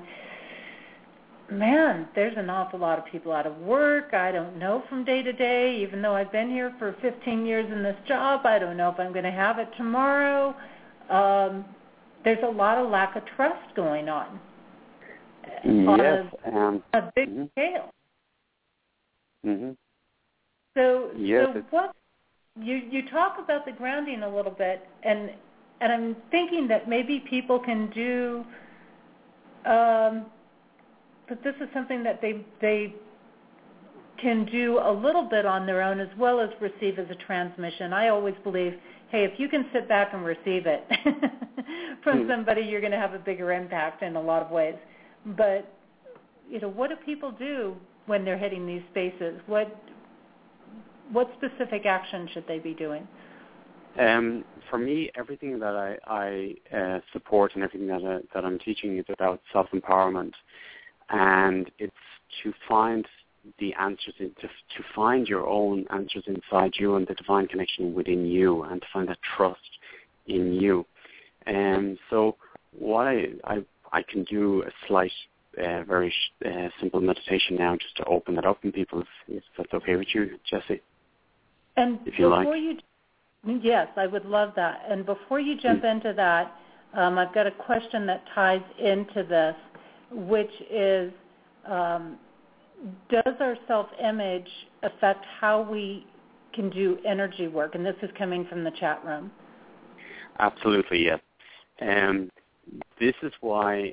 man, there's an awful lot of people out of work. I don't know from day to day, even though I've been here for 15 years in this job, I don't know if I'm going to have it tomorrow. There's a lot of lack of trust going on. Yes, on a big scale. Mm-hmm. So what you talk about the grounding a little bit, and I'm thinking that maybe people can do, that this is something that they can do a little bit on their own, as well as receive as a transmission. I always believe, hey, if you can sit back and receive it from somebody, you're going to have a bigger impact in a lot of ways. But, what do people do when they're hitting these spaces? What specific action should they be doing? For me, everything that I support and everything that I'm teaching is about self-empowerment, and it's to find the answers, to find your own answers inside you and the divine connection within you, and to find that trust in you. And so what I can do a slight, very simple meditation now, just to open that up in people, if that's okay with you, Jessie. And if you like. Yes, I would love that. And before you jump into that, I've got a question that ties into this, which is, does our self-image affect how we can do energy work? And this is coming from the chat room. Absolutely, yes. This is why,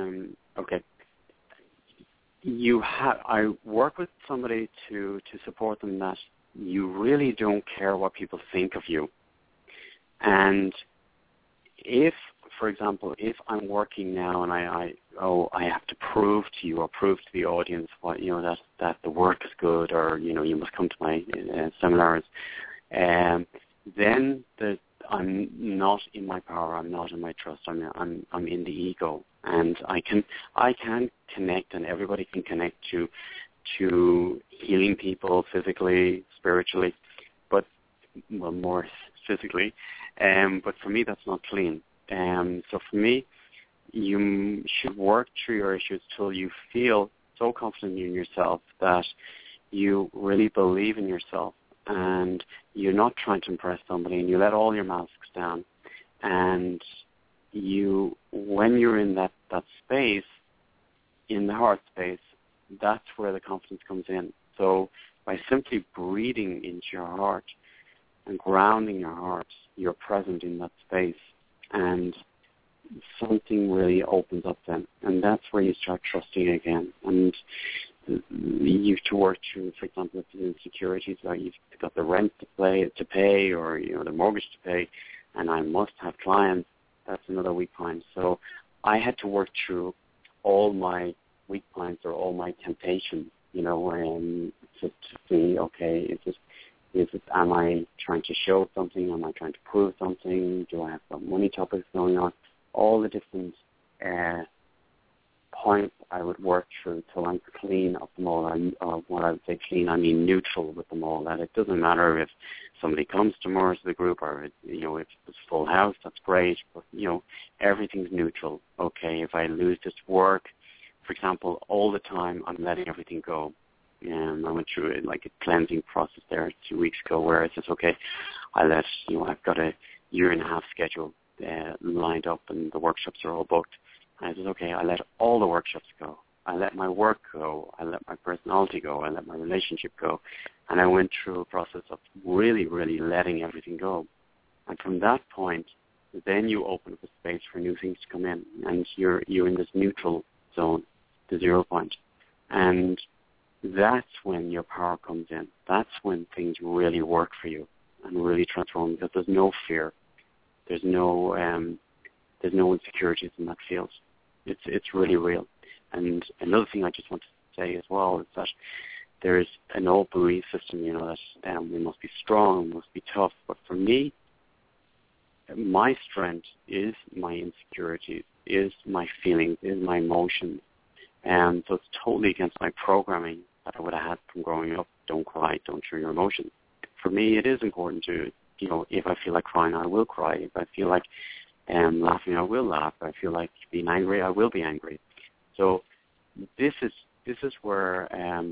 I work with somebody to support them that you really don't care what people think of you. And if, for example, if I'm working now and I have to prove to you or prove to the audience what, that the work is good, or, you must come to my seminars, then I'm not in my power. I'm not in my trust. I'm in the ego, and I can connect, and everybody can connect to healing people physically, spiritually, but more physically. But for me, that's not clean. So for me, you should work through your issues till you feel so confident in yourself that you really believe in yourself and you're not trying to impress somebody, and you let all your masks down. And when you're in that space, in the heart space, that's where the confidence comes in. So by simply breathing into your heart and grounding your heart, you're present in that space, and something really opens up then. And that's where you start trusting again. And you have to work through, for example, if there's insecurities, like you've got the rent to pay or the mortgage to pay, and I must have clients, that's another weak point. So I had to work through all my weak points or all my temptations, just to see, okay, am I trying to show something? Am I trying to prove something? Do I have some money topics going on? All the different points I would work through till I'm clean of them all. And when I would say clean, I mean neutral with them all. That it doesn't matter if somebody comes tomorrow to the group or if it's full house, that's great. But everything's neutral. Okay, if I lose this work, for example, all the time I'm letting everything go. I went through a cleansing process there 2 weeks ago where I said, okay, I've got a 1.5-year schedule lined up and the workshops are all booked. And I said, okay, I let all the workshops go. I let my work go. I let my personality go. I let my relationship go. And I went through a process of really, really letting everything go. And from that point, then you open up a space for new things to come in. And you're in this neutral zone, the 0 point. And that's when your power comes in. That's when things really work for you and really transform, because there's no fear. There's no insecurities in that field. It's really real. And another thing I just want to say as well is that there is an old belief system, that we must be strong, we must be tough. But for me, my strength is my insecurities, is my feelings, is my emotions. And so it's totally against my programming that I would have had from growing up. Don't cry, don't show your emotions. For me, it is important to, if I feel like crying, I will cry. If I feel like laughing, I will laugh. If I feel like being angry, I will be angry. So this is where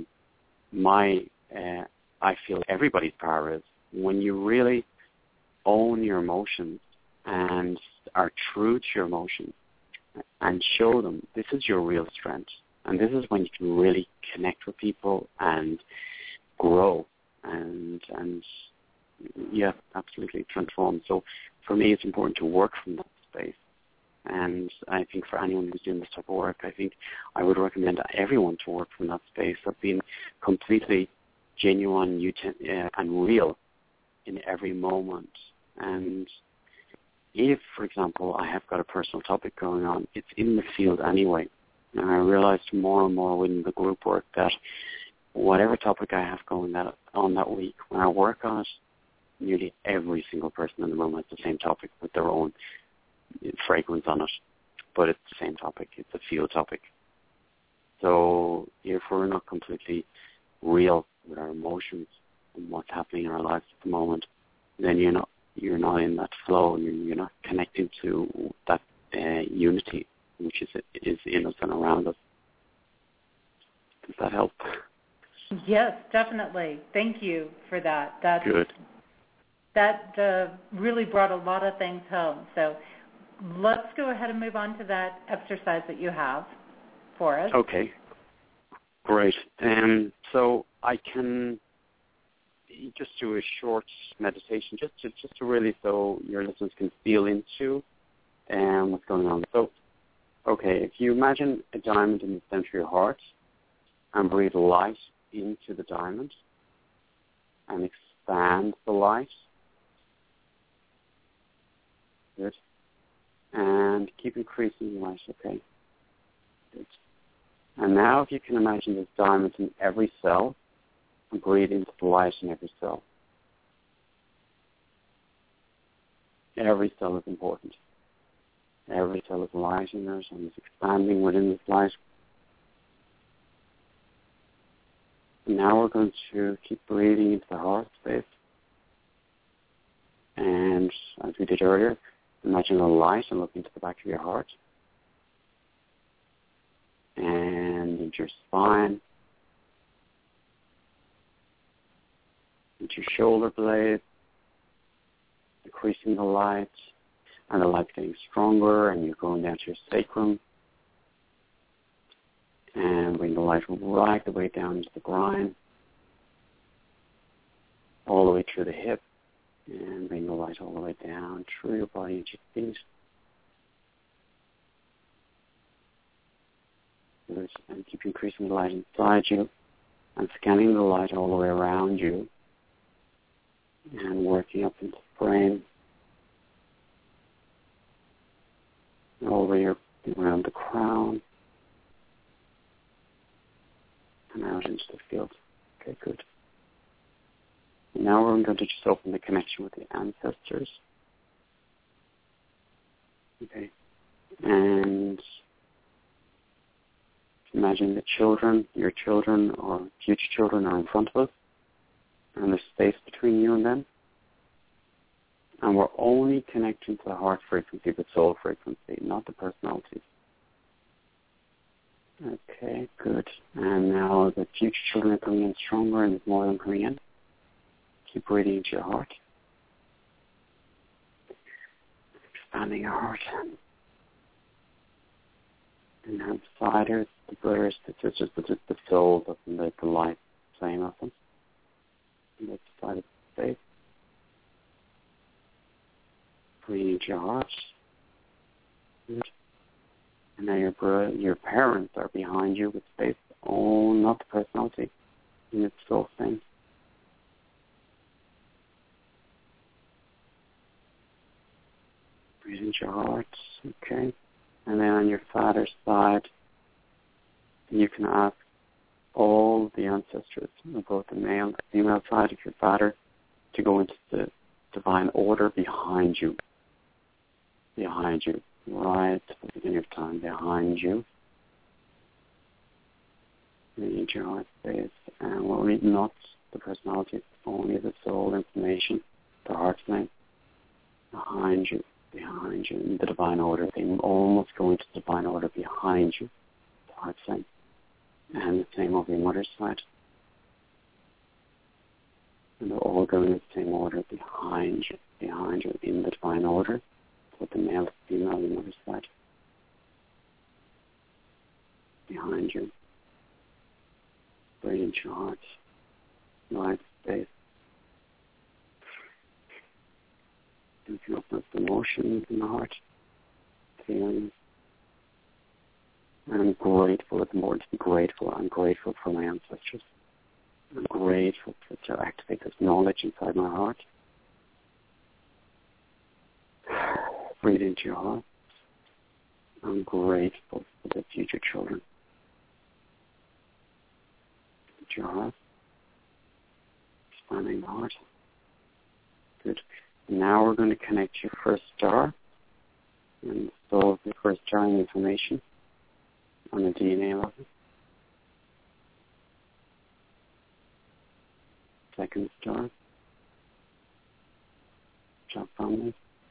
I feel everybody's power is. When you really own your emotions and are true to your emotions and show them, this is your real strength. And this is when you can really connect with people and grow and absolutely transform. So for me, it's important to work from that space. And I think for anyone who's doing this type of work, I think I would recommend everyone to work from that space of being completely genuine and real in every moment. And if, for example, I have got a personal topic going on, it's in the field anyway. And I realized more and more within the group work that whatever topic I have going on that week, when I work on it, nearly every single person in the room has the same topic with their own fragrance on it. But it's the same topic. It's a field topic. So if we're not completely real with our emotions and what's happening in our lives at the moment, then you're not in that flow, and you're not connecting to that unity which is in us and around us. Does that help? Yes, definitely. Thank you for that. That's good. That really brought a lot of things home. So let's go ahead and move on to that exercise that you have for us. Okay, great. So I can just do a short meditation, just to really, so your listeners can feel into what's going on. So, okay, if you imagine a diamond in the center of your heart and breathe light into the diamond and expand the light. Good. And keep increasing the light, okay. Good. And now if you can imagine there's diamonds in every cell, and breathe into the light in every cell. Every cell is important. Every cell is light in it and is expanding within this light. Now we're going to keep breathing into the heart space. And as we did earlier, imagine a light and look into the back of your heart. into your spine, into your shoulder blades, increasing the light, and the light's getting stronger, and you're going down to your sacrum, and bring the light right the way down into the groin, all the way through the hip, and bring the light all the way down through your body into your feet. Good. And keep increasing the light inside you, and scanning the light all the way around you, and working up into the brain, all the way around the crown, and out into the field. Okay, good. And now we're going to just open the connection with the ancestors. Okay. And imagine the children, your children or future children are in front of us, and there's space between you and them. And we're only connecting to the heart frequency, the soul frequency, not the personalities. Okay, good. And now the future children are coming in stronger, and there's more of them coming in. Keep breathing into your heart. Expanding your heart. And now beside her, the brothers, the sisters, the souls up in the light playing off them. And that's beside of the space. Breathing into your heart. Good. And now your parents are behind you with space. Oh, not the personality. And it's still thing. Breathe into your heart. Okay. And then on your father's side, you can ask all the ancestors, both the male and female side of your father, to go into the divine order behind you. Behind you. Right at the beginning of time, behind you. Read your heart space. And we'll read not the personality, only the soul information, the heart name. Behind you, in the divine order. They almost go into the divine order behind you, the heart name. And the same over your mother's side. And they're all going in the same order behind you, in the divine order. With the male, female, on the other side. Behind you. Breathe into your heart. Light space. You can open up the emotions in the heart. Feelings. And I'm grateful. It's important to be grateful. I'm grateful for my ancestors. I'm grateful to activate this knowledge inside my heart. Breathe into your heart. I'm grateful for the future children. Into your heart. Expanding the heart. Good. Now we're going to connect your first star and solve the first star information on the DNA level. Second star. Job family.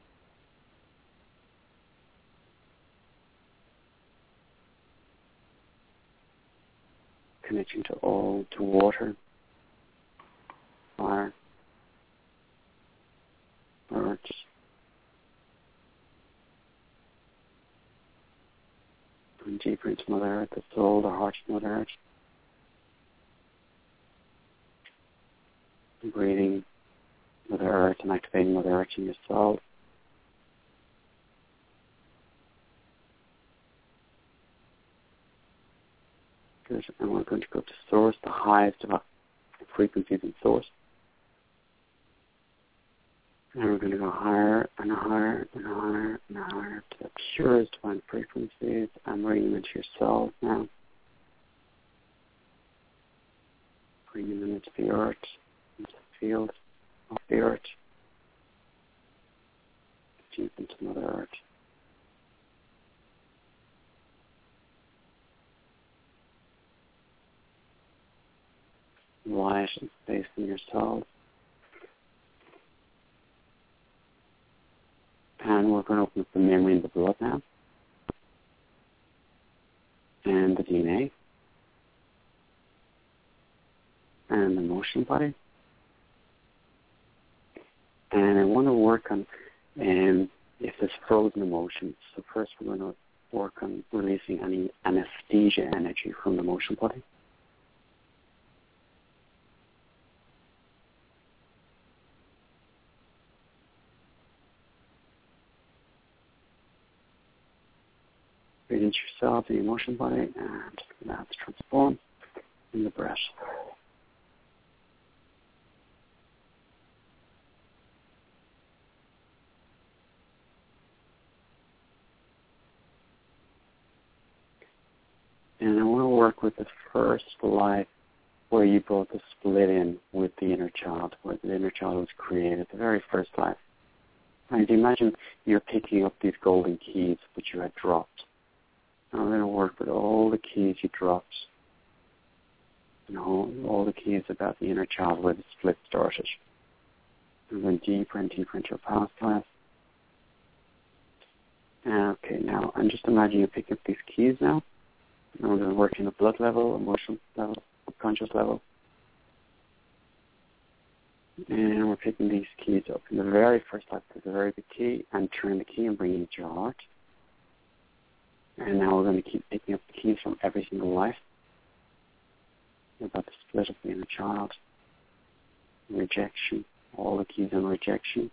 Connection to water, fire, earth, going deeper into Mother Earth, the soul, the heart of Mother Earth. Breathing Mother Earth and activating Mother Earth in your soul. Good. And we're going to go to source, the highest of frequencies in source. And we're going to go higher and higher and higher and higher to the purest divine frequencies. I'm bringing them into your cells now. Bringing them into the earth, into the field of the earth. Deep into Mother Earth. Light and space in your cells. And we're going to open up the memory in the blood now. And the DNA. emotional body. And I want to work on if there's frozen emotions. So first we're going to work on releasing any anesthesia energy from the emotional body. Breathe into yourself, the emotional body, and that's transform in the breath. And I want to work with the first life where you brought the split in with the inner child, where the inner child was created, the very first life. And imagine you're picking up these golden keys which you had dropped. And we're going to work with all the keys you dropped. And all the keys about the inner child where the split started. And going deeper and deeper into your past life. Okay, now I'm just imagining you pick up these keys now. And we're going to work in a blood level, emotional level, subconscious level. And we're picking these keys up. In the very first life, there's a very big key, and turn the key and bring it into your heart. And now we're going to keep picking up the keys from every single life. About the split of the inner child, rejection, all the keys on rejection.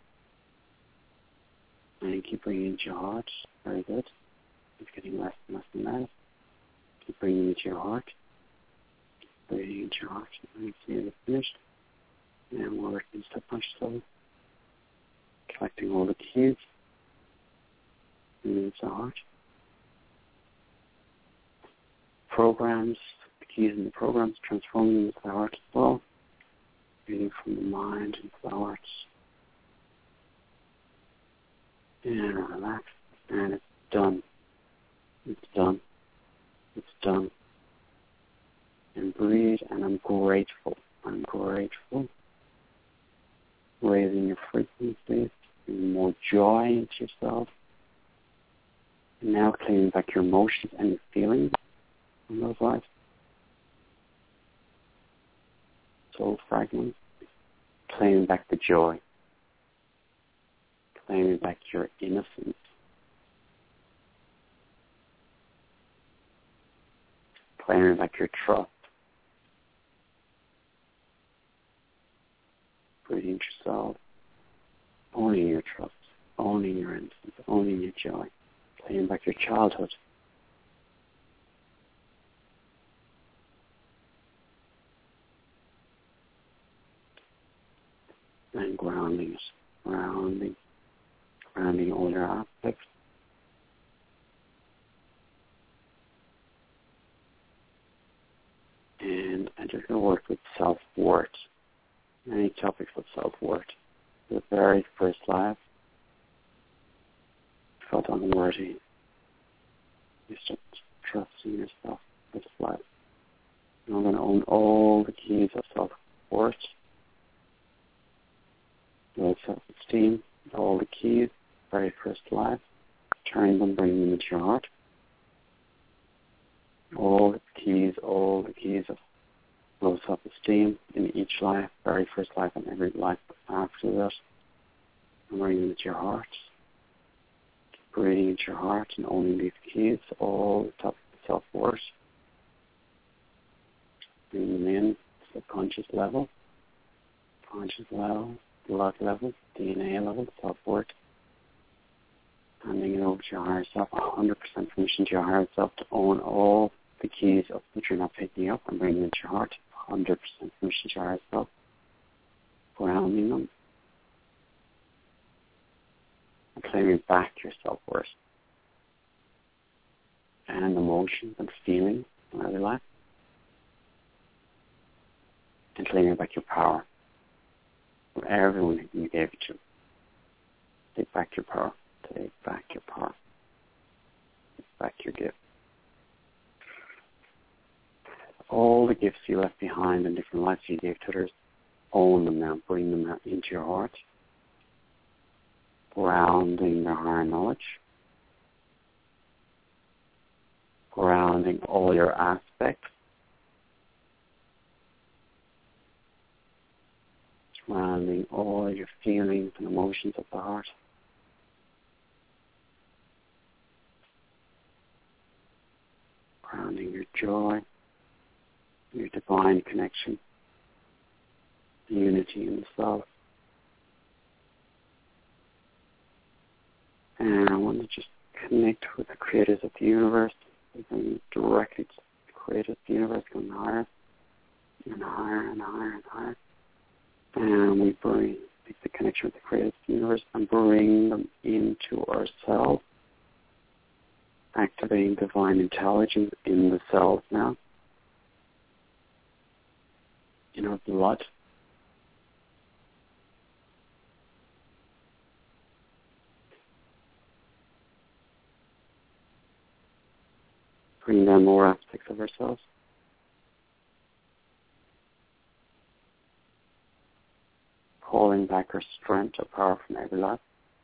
And keep bringing it into your heart. Very good. It's getting less and less and less. Keep bringing it into your heart. Bringing it into your heart. And it's nearly finished. And we're working subconscious level. Collecting all the keys. Bringing it into the heart. Programs, the keys in the programs, transforming into the heart as well. Reading from the mind into the heart. And relax. And it's done. It's done. It's done. And breathe, and I'm grateful. I'm grateful. Raising your frequency, bringing more joy into yourself. And now claiming back your emotions and your feelings in those lives. Soul fragments. Claiming back the joy. Claiming back your innocence. Claiming back your trust. Breathing yourself. Owning your trust. Owning your innocence. Owning your joy. Claiming back your childhood. And grounding it. Grounding all your aspects. And I'm just going to work with self-worth. Any topics of self-worth. The very first life, you felt unworthy. You stopped trusting yourself this life. And I'm going to own all the keys of self-worth. Low self-esteem, all the keys, very first life. Turning them, bringing them into your heart. All the keys of low self-esteem in each life, very first life and every life after that. And bringing them into your heart. Breathing into your heart and owning these keys, all the top of self-worth. Bringing them in, subconscious level, conscious level, blood level, DNA level, self-worth. Handing it over to your higher self, 100% permission to your higher self to own all the keys of which you're not picking up and bringing them into your heart, 100% permission to your higher self, grounding them, and claiming back your self-worth and emotions and feelings in early life, and claiming back your power from everyone you gave it to. Take back your power. Take back your power. Take back your gift. All the gifts you left behind in different lives you gave to others, own them now. Bring them out into your heart. Grounding your higher knowledge. Grounding all your aspects. grounding all your feelings and emotions of the heart. Grounding your joy, your divine connection, the unity in the self. And I want to just connect with the creators of the universe. We're going directly to the creators of the universe, going higher and higher and higher and higher. And we bring the connection with the creators of the universe and bring them into ourselves, activating divine intelligence in the cells now, in our blood. Bring down more aspects of ourselves. Calling back our strength or power from every life.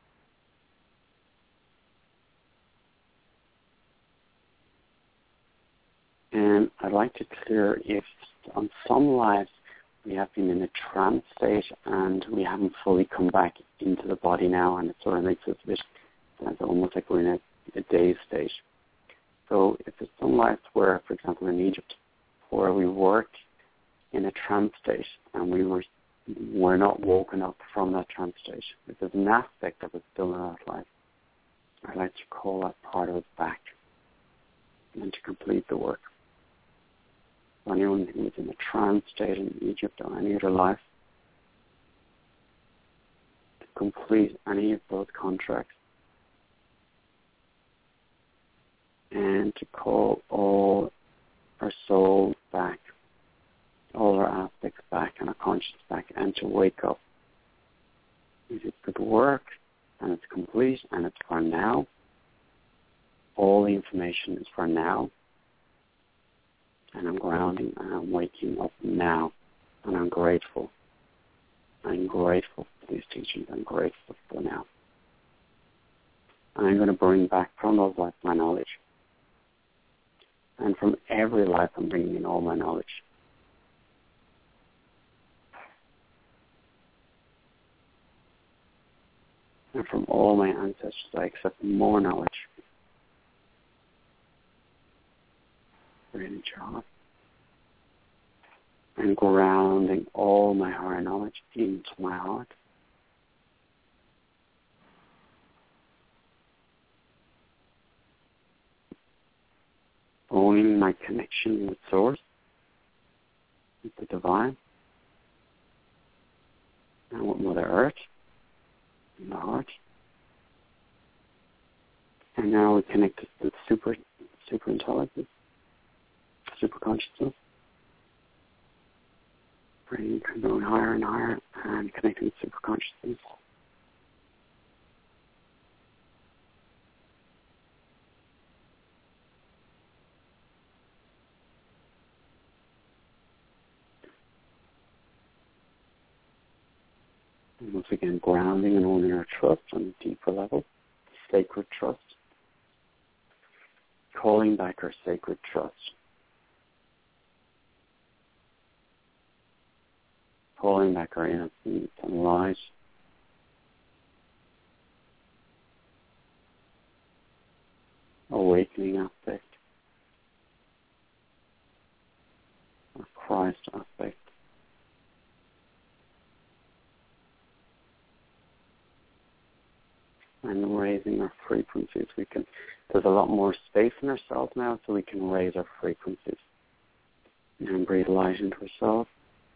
And I'd like to clear if on some lives we have been in a trance state and we haven't fully come back into the body now, and it sort of makes us a bit, it's almost like we're in a dazed state. So if there's some lives where, for example, in Egypt, where we worked in a trance state and we're not woken up from that trance state, if there's an aspect of it still in that life, I'd like to call that part of it back and to complete the work. So anyone who was in a trance state in Egypt or any other life, to complete any of those contracts and to call all our souls back, all our aspects back and our consciousness back, and to wake up. It is good work and it's complete and it's for now. All the information is for now. And I'm grounding and I'm waking up now. And I'm grateful. I'm grateful for these teachings. I'm grateful for now. And I'm going to bring back from those lives my knowledge. And from every life I'm bringing in all my knowledge. And from all my ancestors I accept more knowledge. Breathing into your heart. And grounding all my higher knowledge into my heart. Owning my connection with Source, with the Divine, and with Mother Earth in the heart. And now we connect with super intelligence, super consciousness. Bringing, going higher and higher and connecting with super consciousness. And once again, grounding and owning our trust on a deeper level, sacred trust. Calling back our sacred trust. Calling back our innocence and light. Awakening aspect. Our Christ aspect. And raising our frequencies. There's a lot more space in ourselves now, so we can raise our frequencies. And breathe light into ourselves.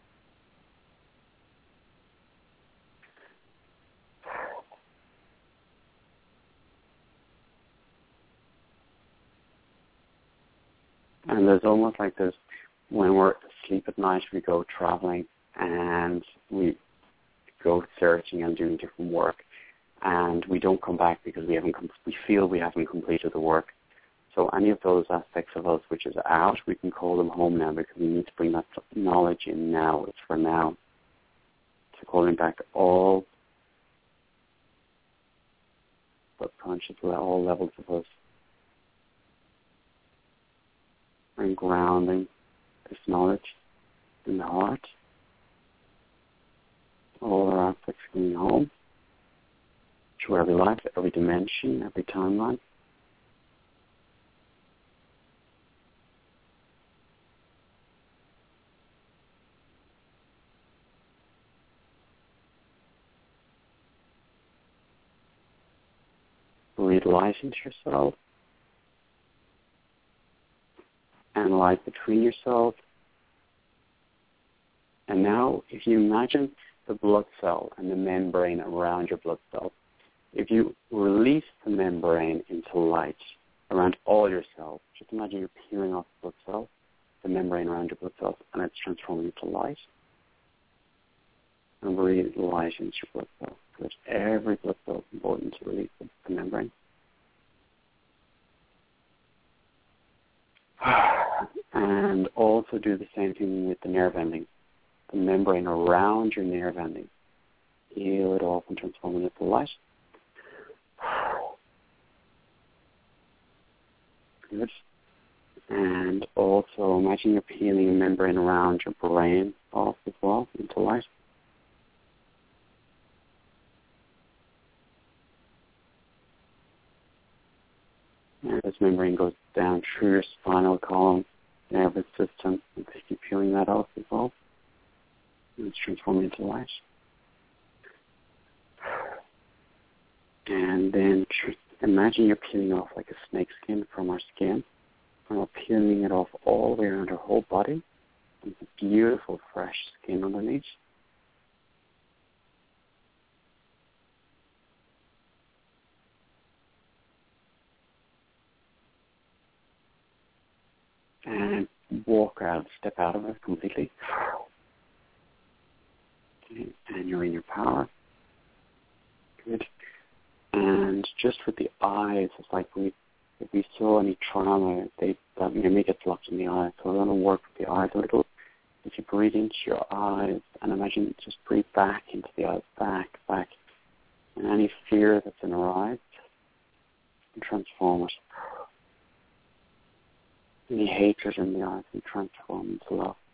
And there's almost like this, when we're asleep at night, we go traveling and we go searching and doing different work. And we don't come back because we feel we haven't completed the work. So any of those aspects of us which is out, we can call them home now because we need to bring that knowledge in now. It's for now. So calling back all subconscious, all levels of us. And grounding this knowledge in the heart. all our aspects coming home through every life, every dimension, every timeline. Breathe light into yourself and light between yourself. And now, if you imagine the blood cell and the membrane around your blood cell, if you release the membrane into light around all your cells, just imagine you're peeling off the blood cell, the membrane around your blood cells, and it's transforming into light. And breathe light into your blood cell. Because every blood cell is important to release the membrane. And also do the same thing with the nerve endings. The membrane around your nerve ending. Peel it off and transform it into light. Good. And also imagine you're peeling a membrane around your brain off as well into light. And this membrane goes down through your spinal column, nervous system, and keep peeling that off as well. And it's transforming into light. And then imagine you're peeling off like a snake skin from our skin. And we're peeling it off all the way around our whole body. And it's a beautiful, fresh skin underneath. And walk out, step out of it completely. Okay. And you're in your power. Good. And just with the eyes, it's like if we saw any trauma, that memory gets locked in the eyes. So we're going to work with the eyes a little. If you breathe into your eyes and imagine just breathe back into the eyes, back. And any fear that's in our eyes, and transform it. Any hatred in the eyes, and transform into love.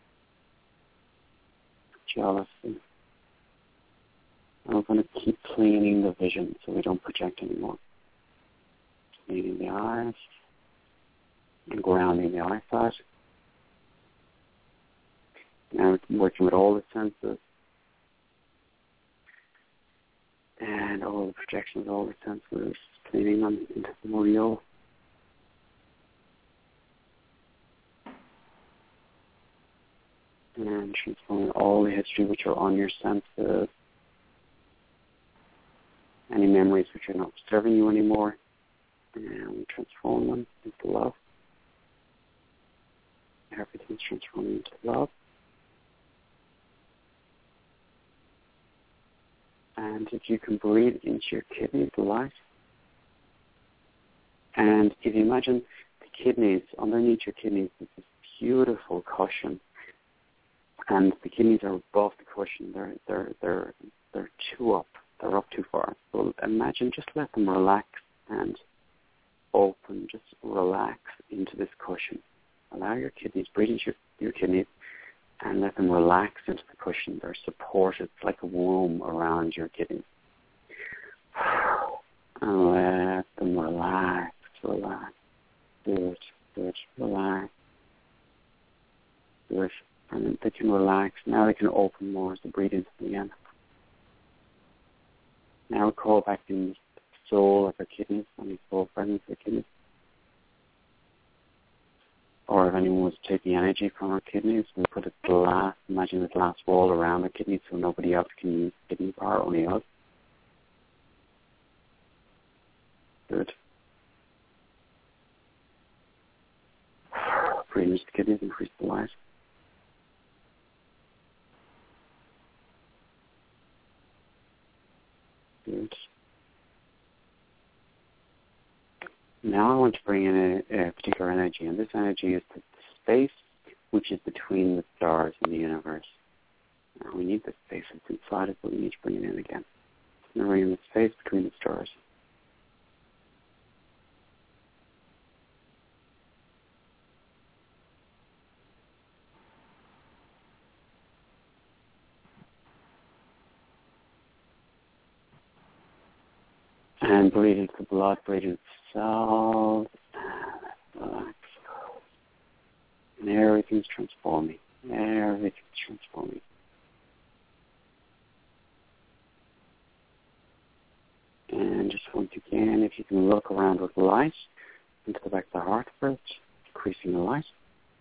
Jealousy. And we're going to keep cleaning the vision so we don't project anymore. Cleaning the eyes and grounding the eyesight. Now working with all the senses and all the projections, all the senses, cleaning them into the real. And transforming all the history which are on your senses. Any memories which are not serving you anymore, and we transform them into love. Everything's transforming into love. And if you can breathe into your kidneys, light. And if you imagine the kidneys, underneath your kidneys is this beautiful cushion. And the kidneys are above the cushion. They're too up. They're up too far. So imagine, just let them relax and open. Just relax into this cushion. Allow your kidneys, breathe into your kidneys, and let them relax into the cushion. They're supported. It's like a womb around your kidneys. And let them relax. Do it. Relax. Do it. And then they can relax. Now they can open more as they breathe into them again. Now we call back in the soul of our kidneys, and the soul presence of the kidneys. Or if anyone was taking energy from our kidneys, we put a glass, imagine a glass wall around the kidneys so nobody else can use kidney power, only us. Good. Breathe into the kidneys, increase the light. Good. Now I want to bring in a particular energy, and this energy is the space which is between the stars in the universe. Now we need the space that's inside it, but we need to bring it in again. Now bring in the space between the stars. And breathe into the blood, breathe into the cells, and relax. And everything's transforming. Everything's transforming. And just once again, if you can look around with light into the back of the heart first, decreasing the light.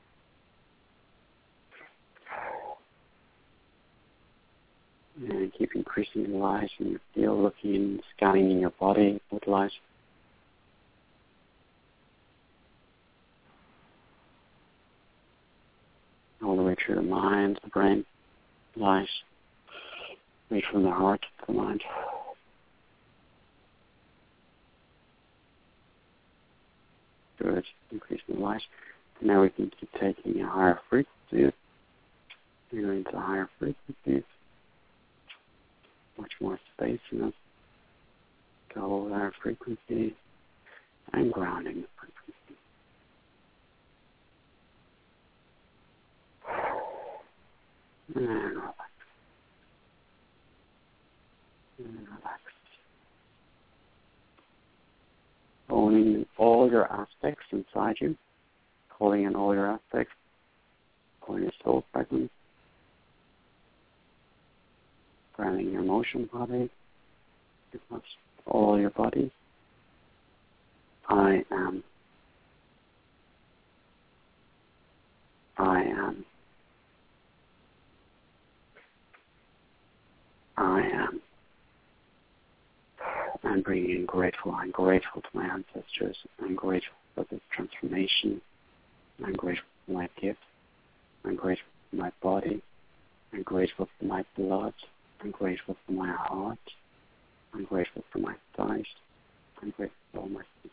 And keep increasing the light, and you feel looking, scanning in your body with light. All the way through the mind, the brain, light. Right from the heart to the mind. Good. Increasing the light. And now we can keep taking a higher frequency. You're into higher frequencies. Much more space in us. Go with our frequency and grounding the frequency. And relax. And relax. Owning all your aspects inside you. Calling in all your aspects. Calling your soul fragments. Grounding your emotion body, all your body. I am. I am. I am. I'm bringing in grateful. I'm grateful to my ancestors. I'm grateful for this transformation. I'm grateful for my gift. I'm grateful for my body. I'm grateful for my blood. I'm grateful for my heart. I'm grateful for my thighs. I'm grateful for all my feet.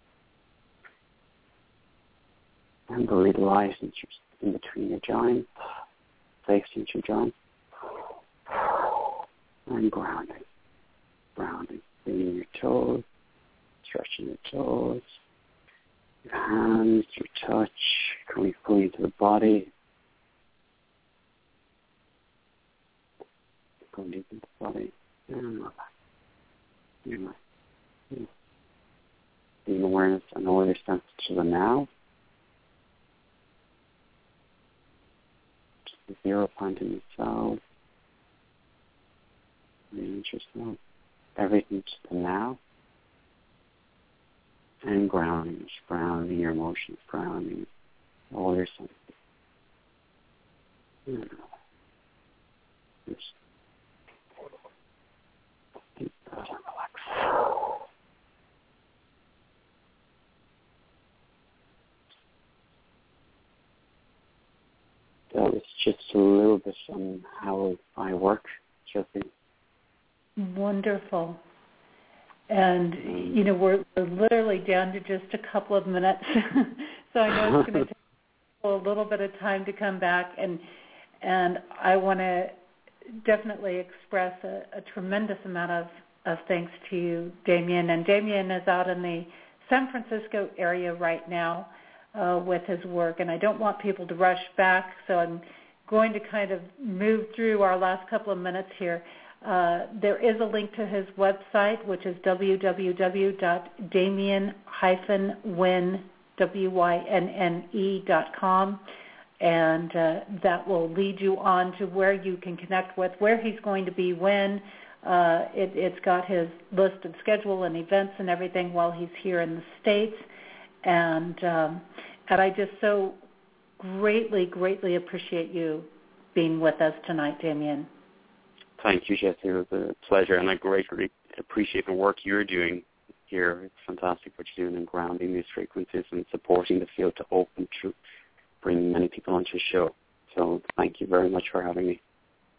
And the little eyes in between your joints, facing your joints. And grounding. Grounding. Feeling your toes, stretching your toes, your hands, your touch, coming fully into the body. Going deep into the body, and relax. Relax. Being awareness and all your senses to the now. Just the 0 point in yourself. Being yourself. Everything to the now. And grounding. Just grounding your emotions, grounding all your senses. And relax. Just deep breath and relax. That was just a little bit on how I work, Jesse. Wonderful. And, you know, we're literally down to just a couple of minutes. So I know it's going to take a little bit of time to come back. And I want to definitely express a tremendous amount of thanks to you, Damien. And Damien is out in the San Francisco area right now with his work. And I don't want people to rush back, so I'm going to kind of move through our last couple of minutes here. There is a link to his website, which is www.damien-wynne.com, and that will lead you on to where you can connect with, where he's going to be when. It's got his list of schedule and events and everything while he's here in the States, and I just so greatly, greatly appreciate you being with us tonight, Damien. Thank you, Jesse. It was a pleasure, and I greatly appreciate the work you're doing here. It's fantastic what you're doing in grounding these frequencies and supporting the field to open to bring many people onto the show. So thank you very much for having me.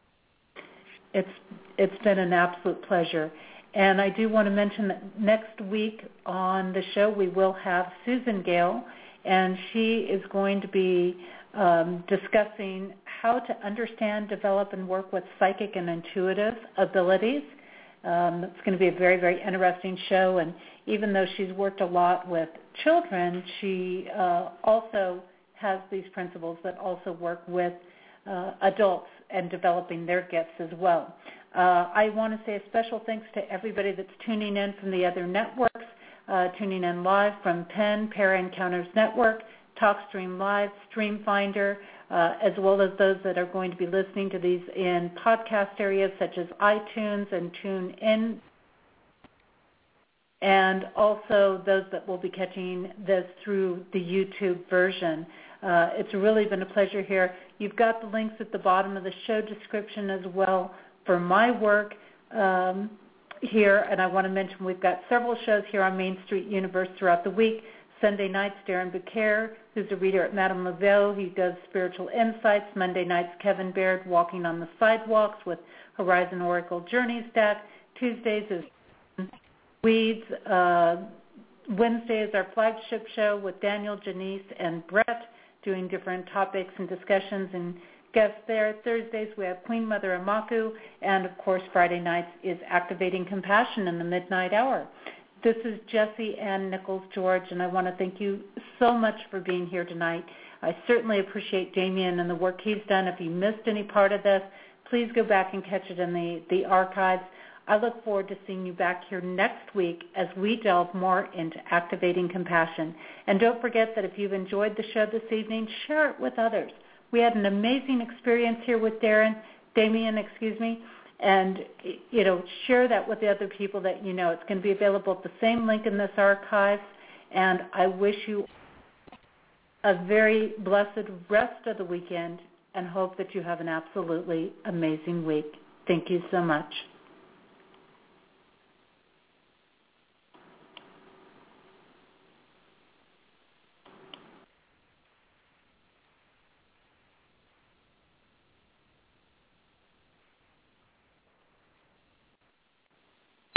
It's been an absolute pleasure. And I do want to mention that next week on the show we will have Susan Gale, and she is going to be discussing how to understand, develop, and work with psychic and intuitive abilities. It's going to be a very, very interesting show, and even though she's worked a lot with children, she also has these principles that also work with adults and developing their gifts as well. I want to say a special thanks to everybody that's tuning in from the other networks, tuning in live from Penn, Para Encounters Network, TalkStream Live, StreamFinder, as well as those that are going to be listening to these in podcast areas such as iTunes and TuneIn, and also those that will be catching this through the YouTube version. It's really been a pleasure here. You've got the links at the bottom of the show description as well for my work here, and I want to mention we've got several shows here on Main Street Universe throughout the week. Sunday nights, Darren Becaire, who's a reader at Madame Laveau. He does spiritual insights. Monday nights, Kevin Baird, Walking on the Sidewalks with Horizon Oracle Journeys deck. Tuesdays is Weeds. Wednesday is our flagship show with Daniel, Janice, and Brett doing different topics and discussions and guests there. Thursdays we have Queen Mother Amaku, and of course Friday nights is Activating Compassion in the Midnight Hour. This is Jessie Ann Nichols George, and I want to thank you so much for being here tonight. I certainly appreciate Damien and the work he's done. If you missed any part of this, please go back and catch it in the archives. I look forward to seeing you back here next week as we delve more into Activating Compassion. And don't forget that if you've enjoyed the show this evening, share it with others. We had an amazing experience here with Damien, and, share that with the other people that you know. It's going to be available at the same link in this archive, and I wish you a very blessed rest of the weekend and hope that you have an absolutely amazing week. Thank you so much.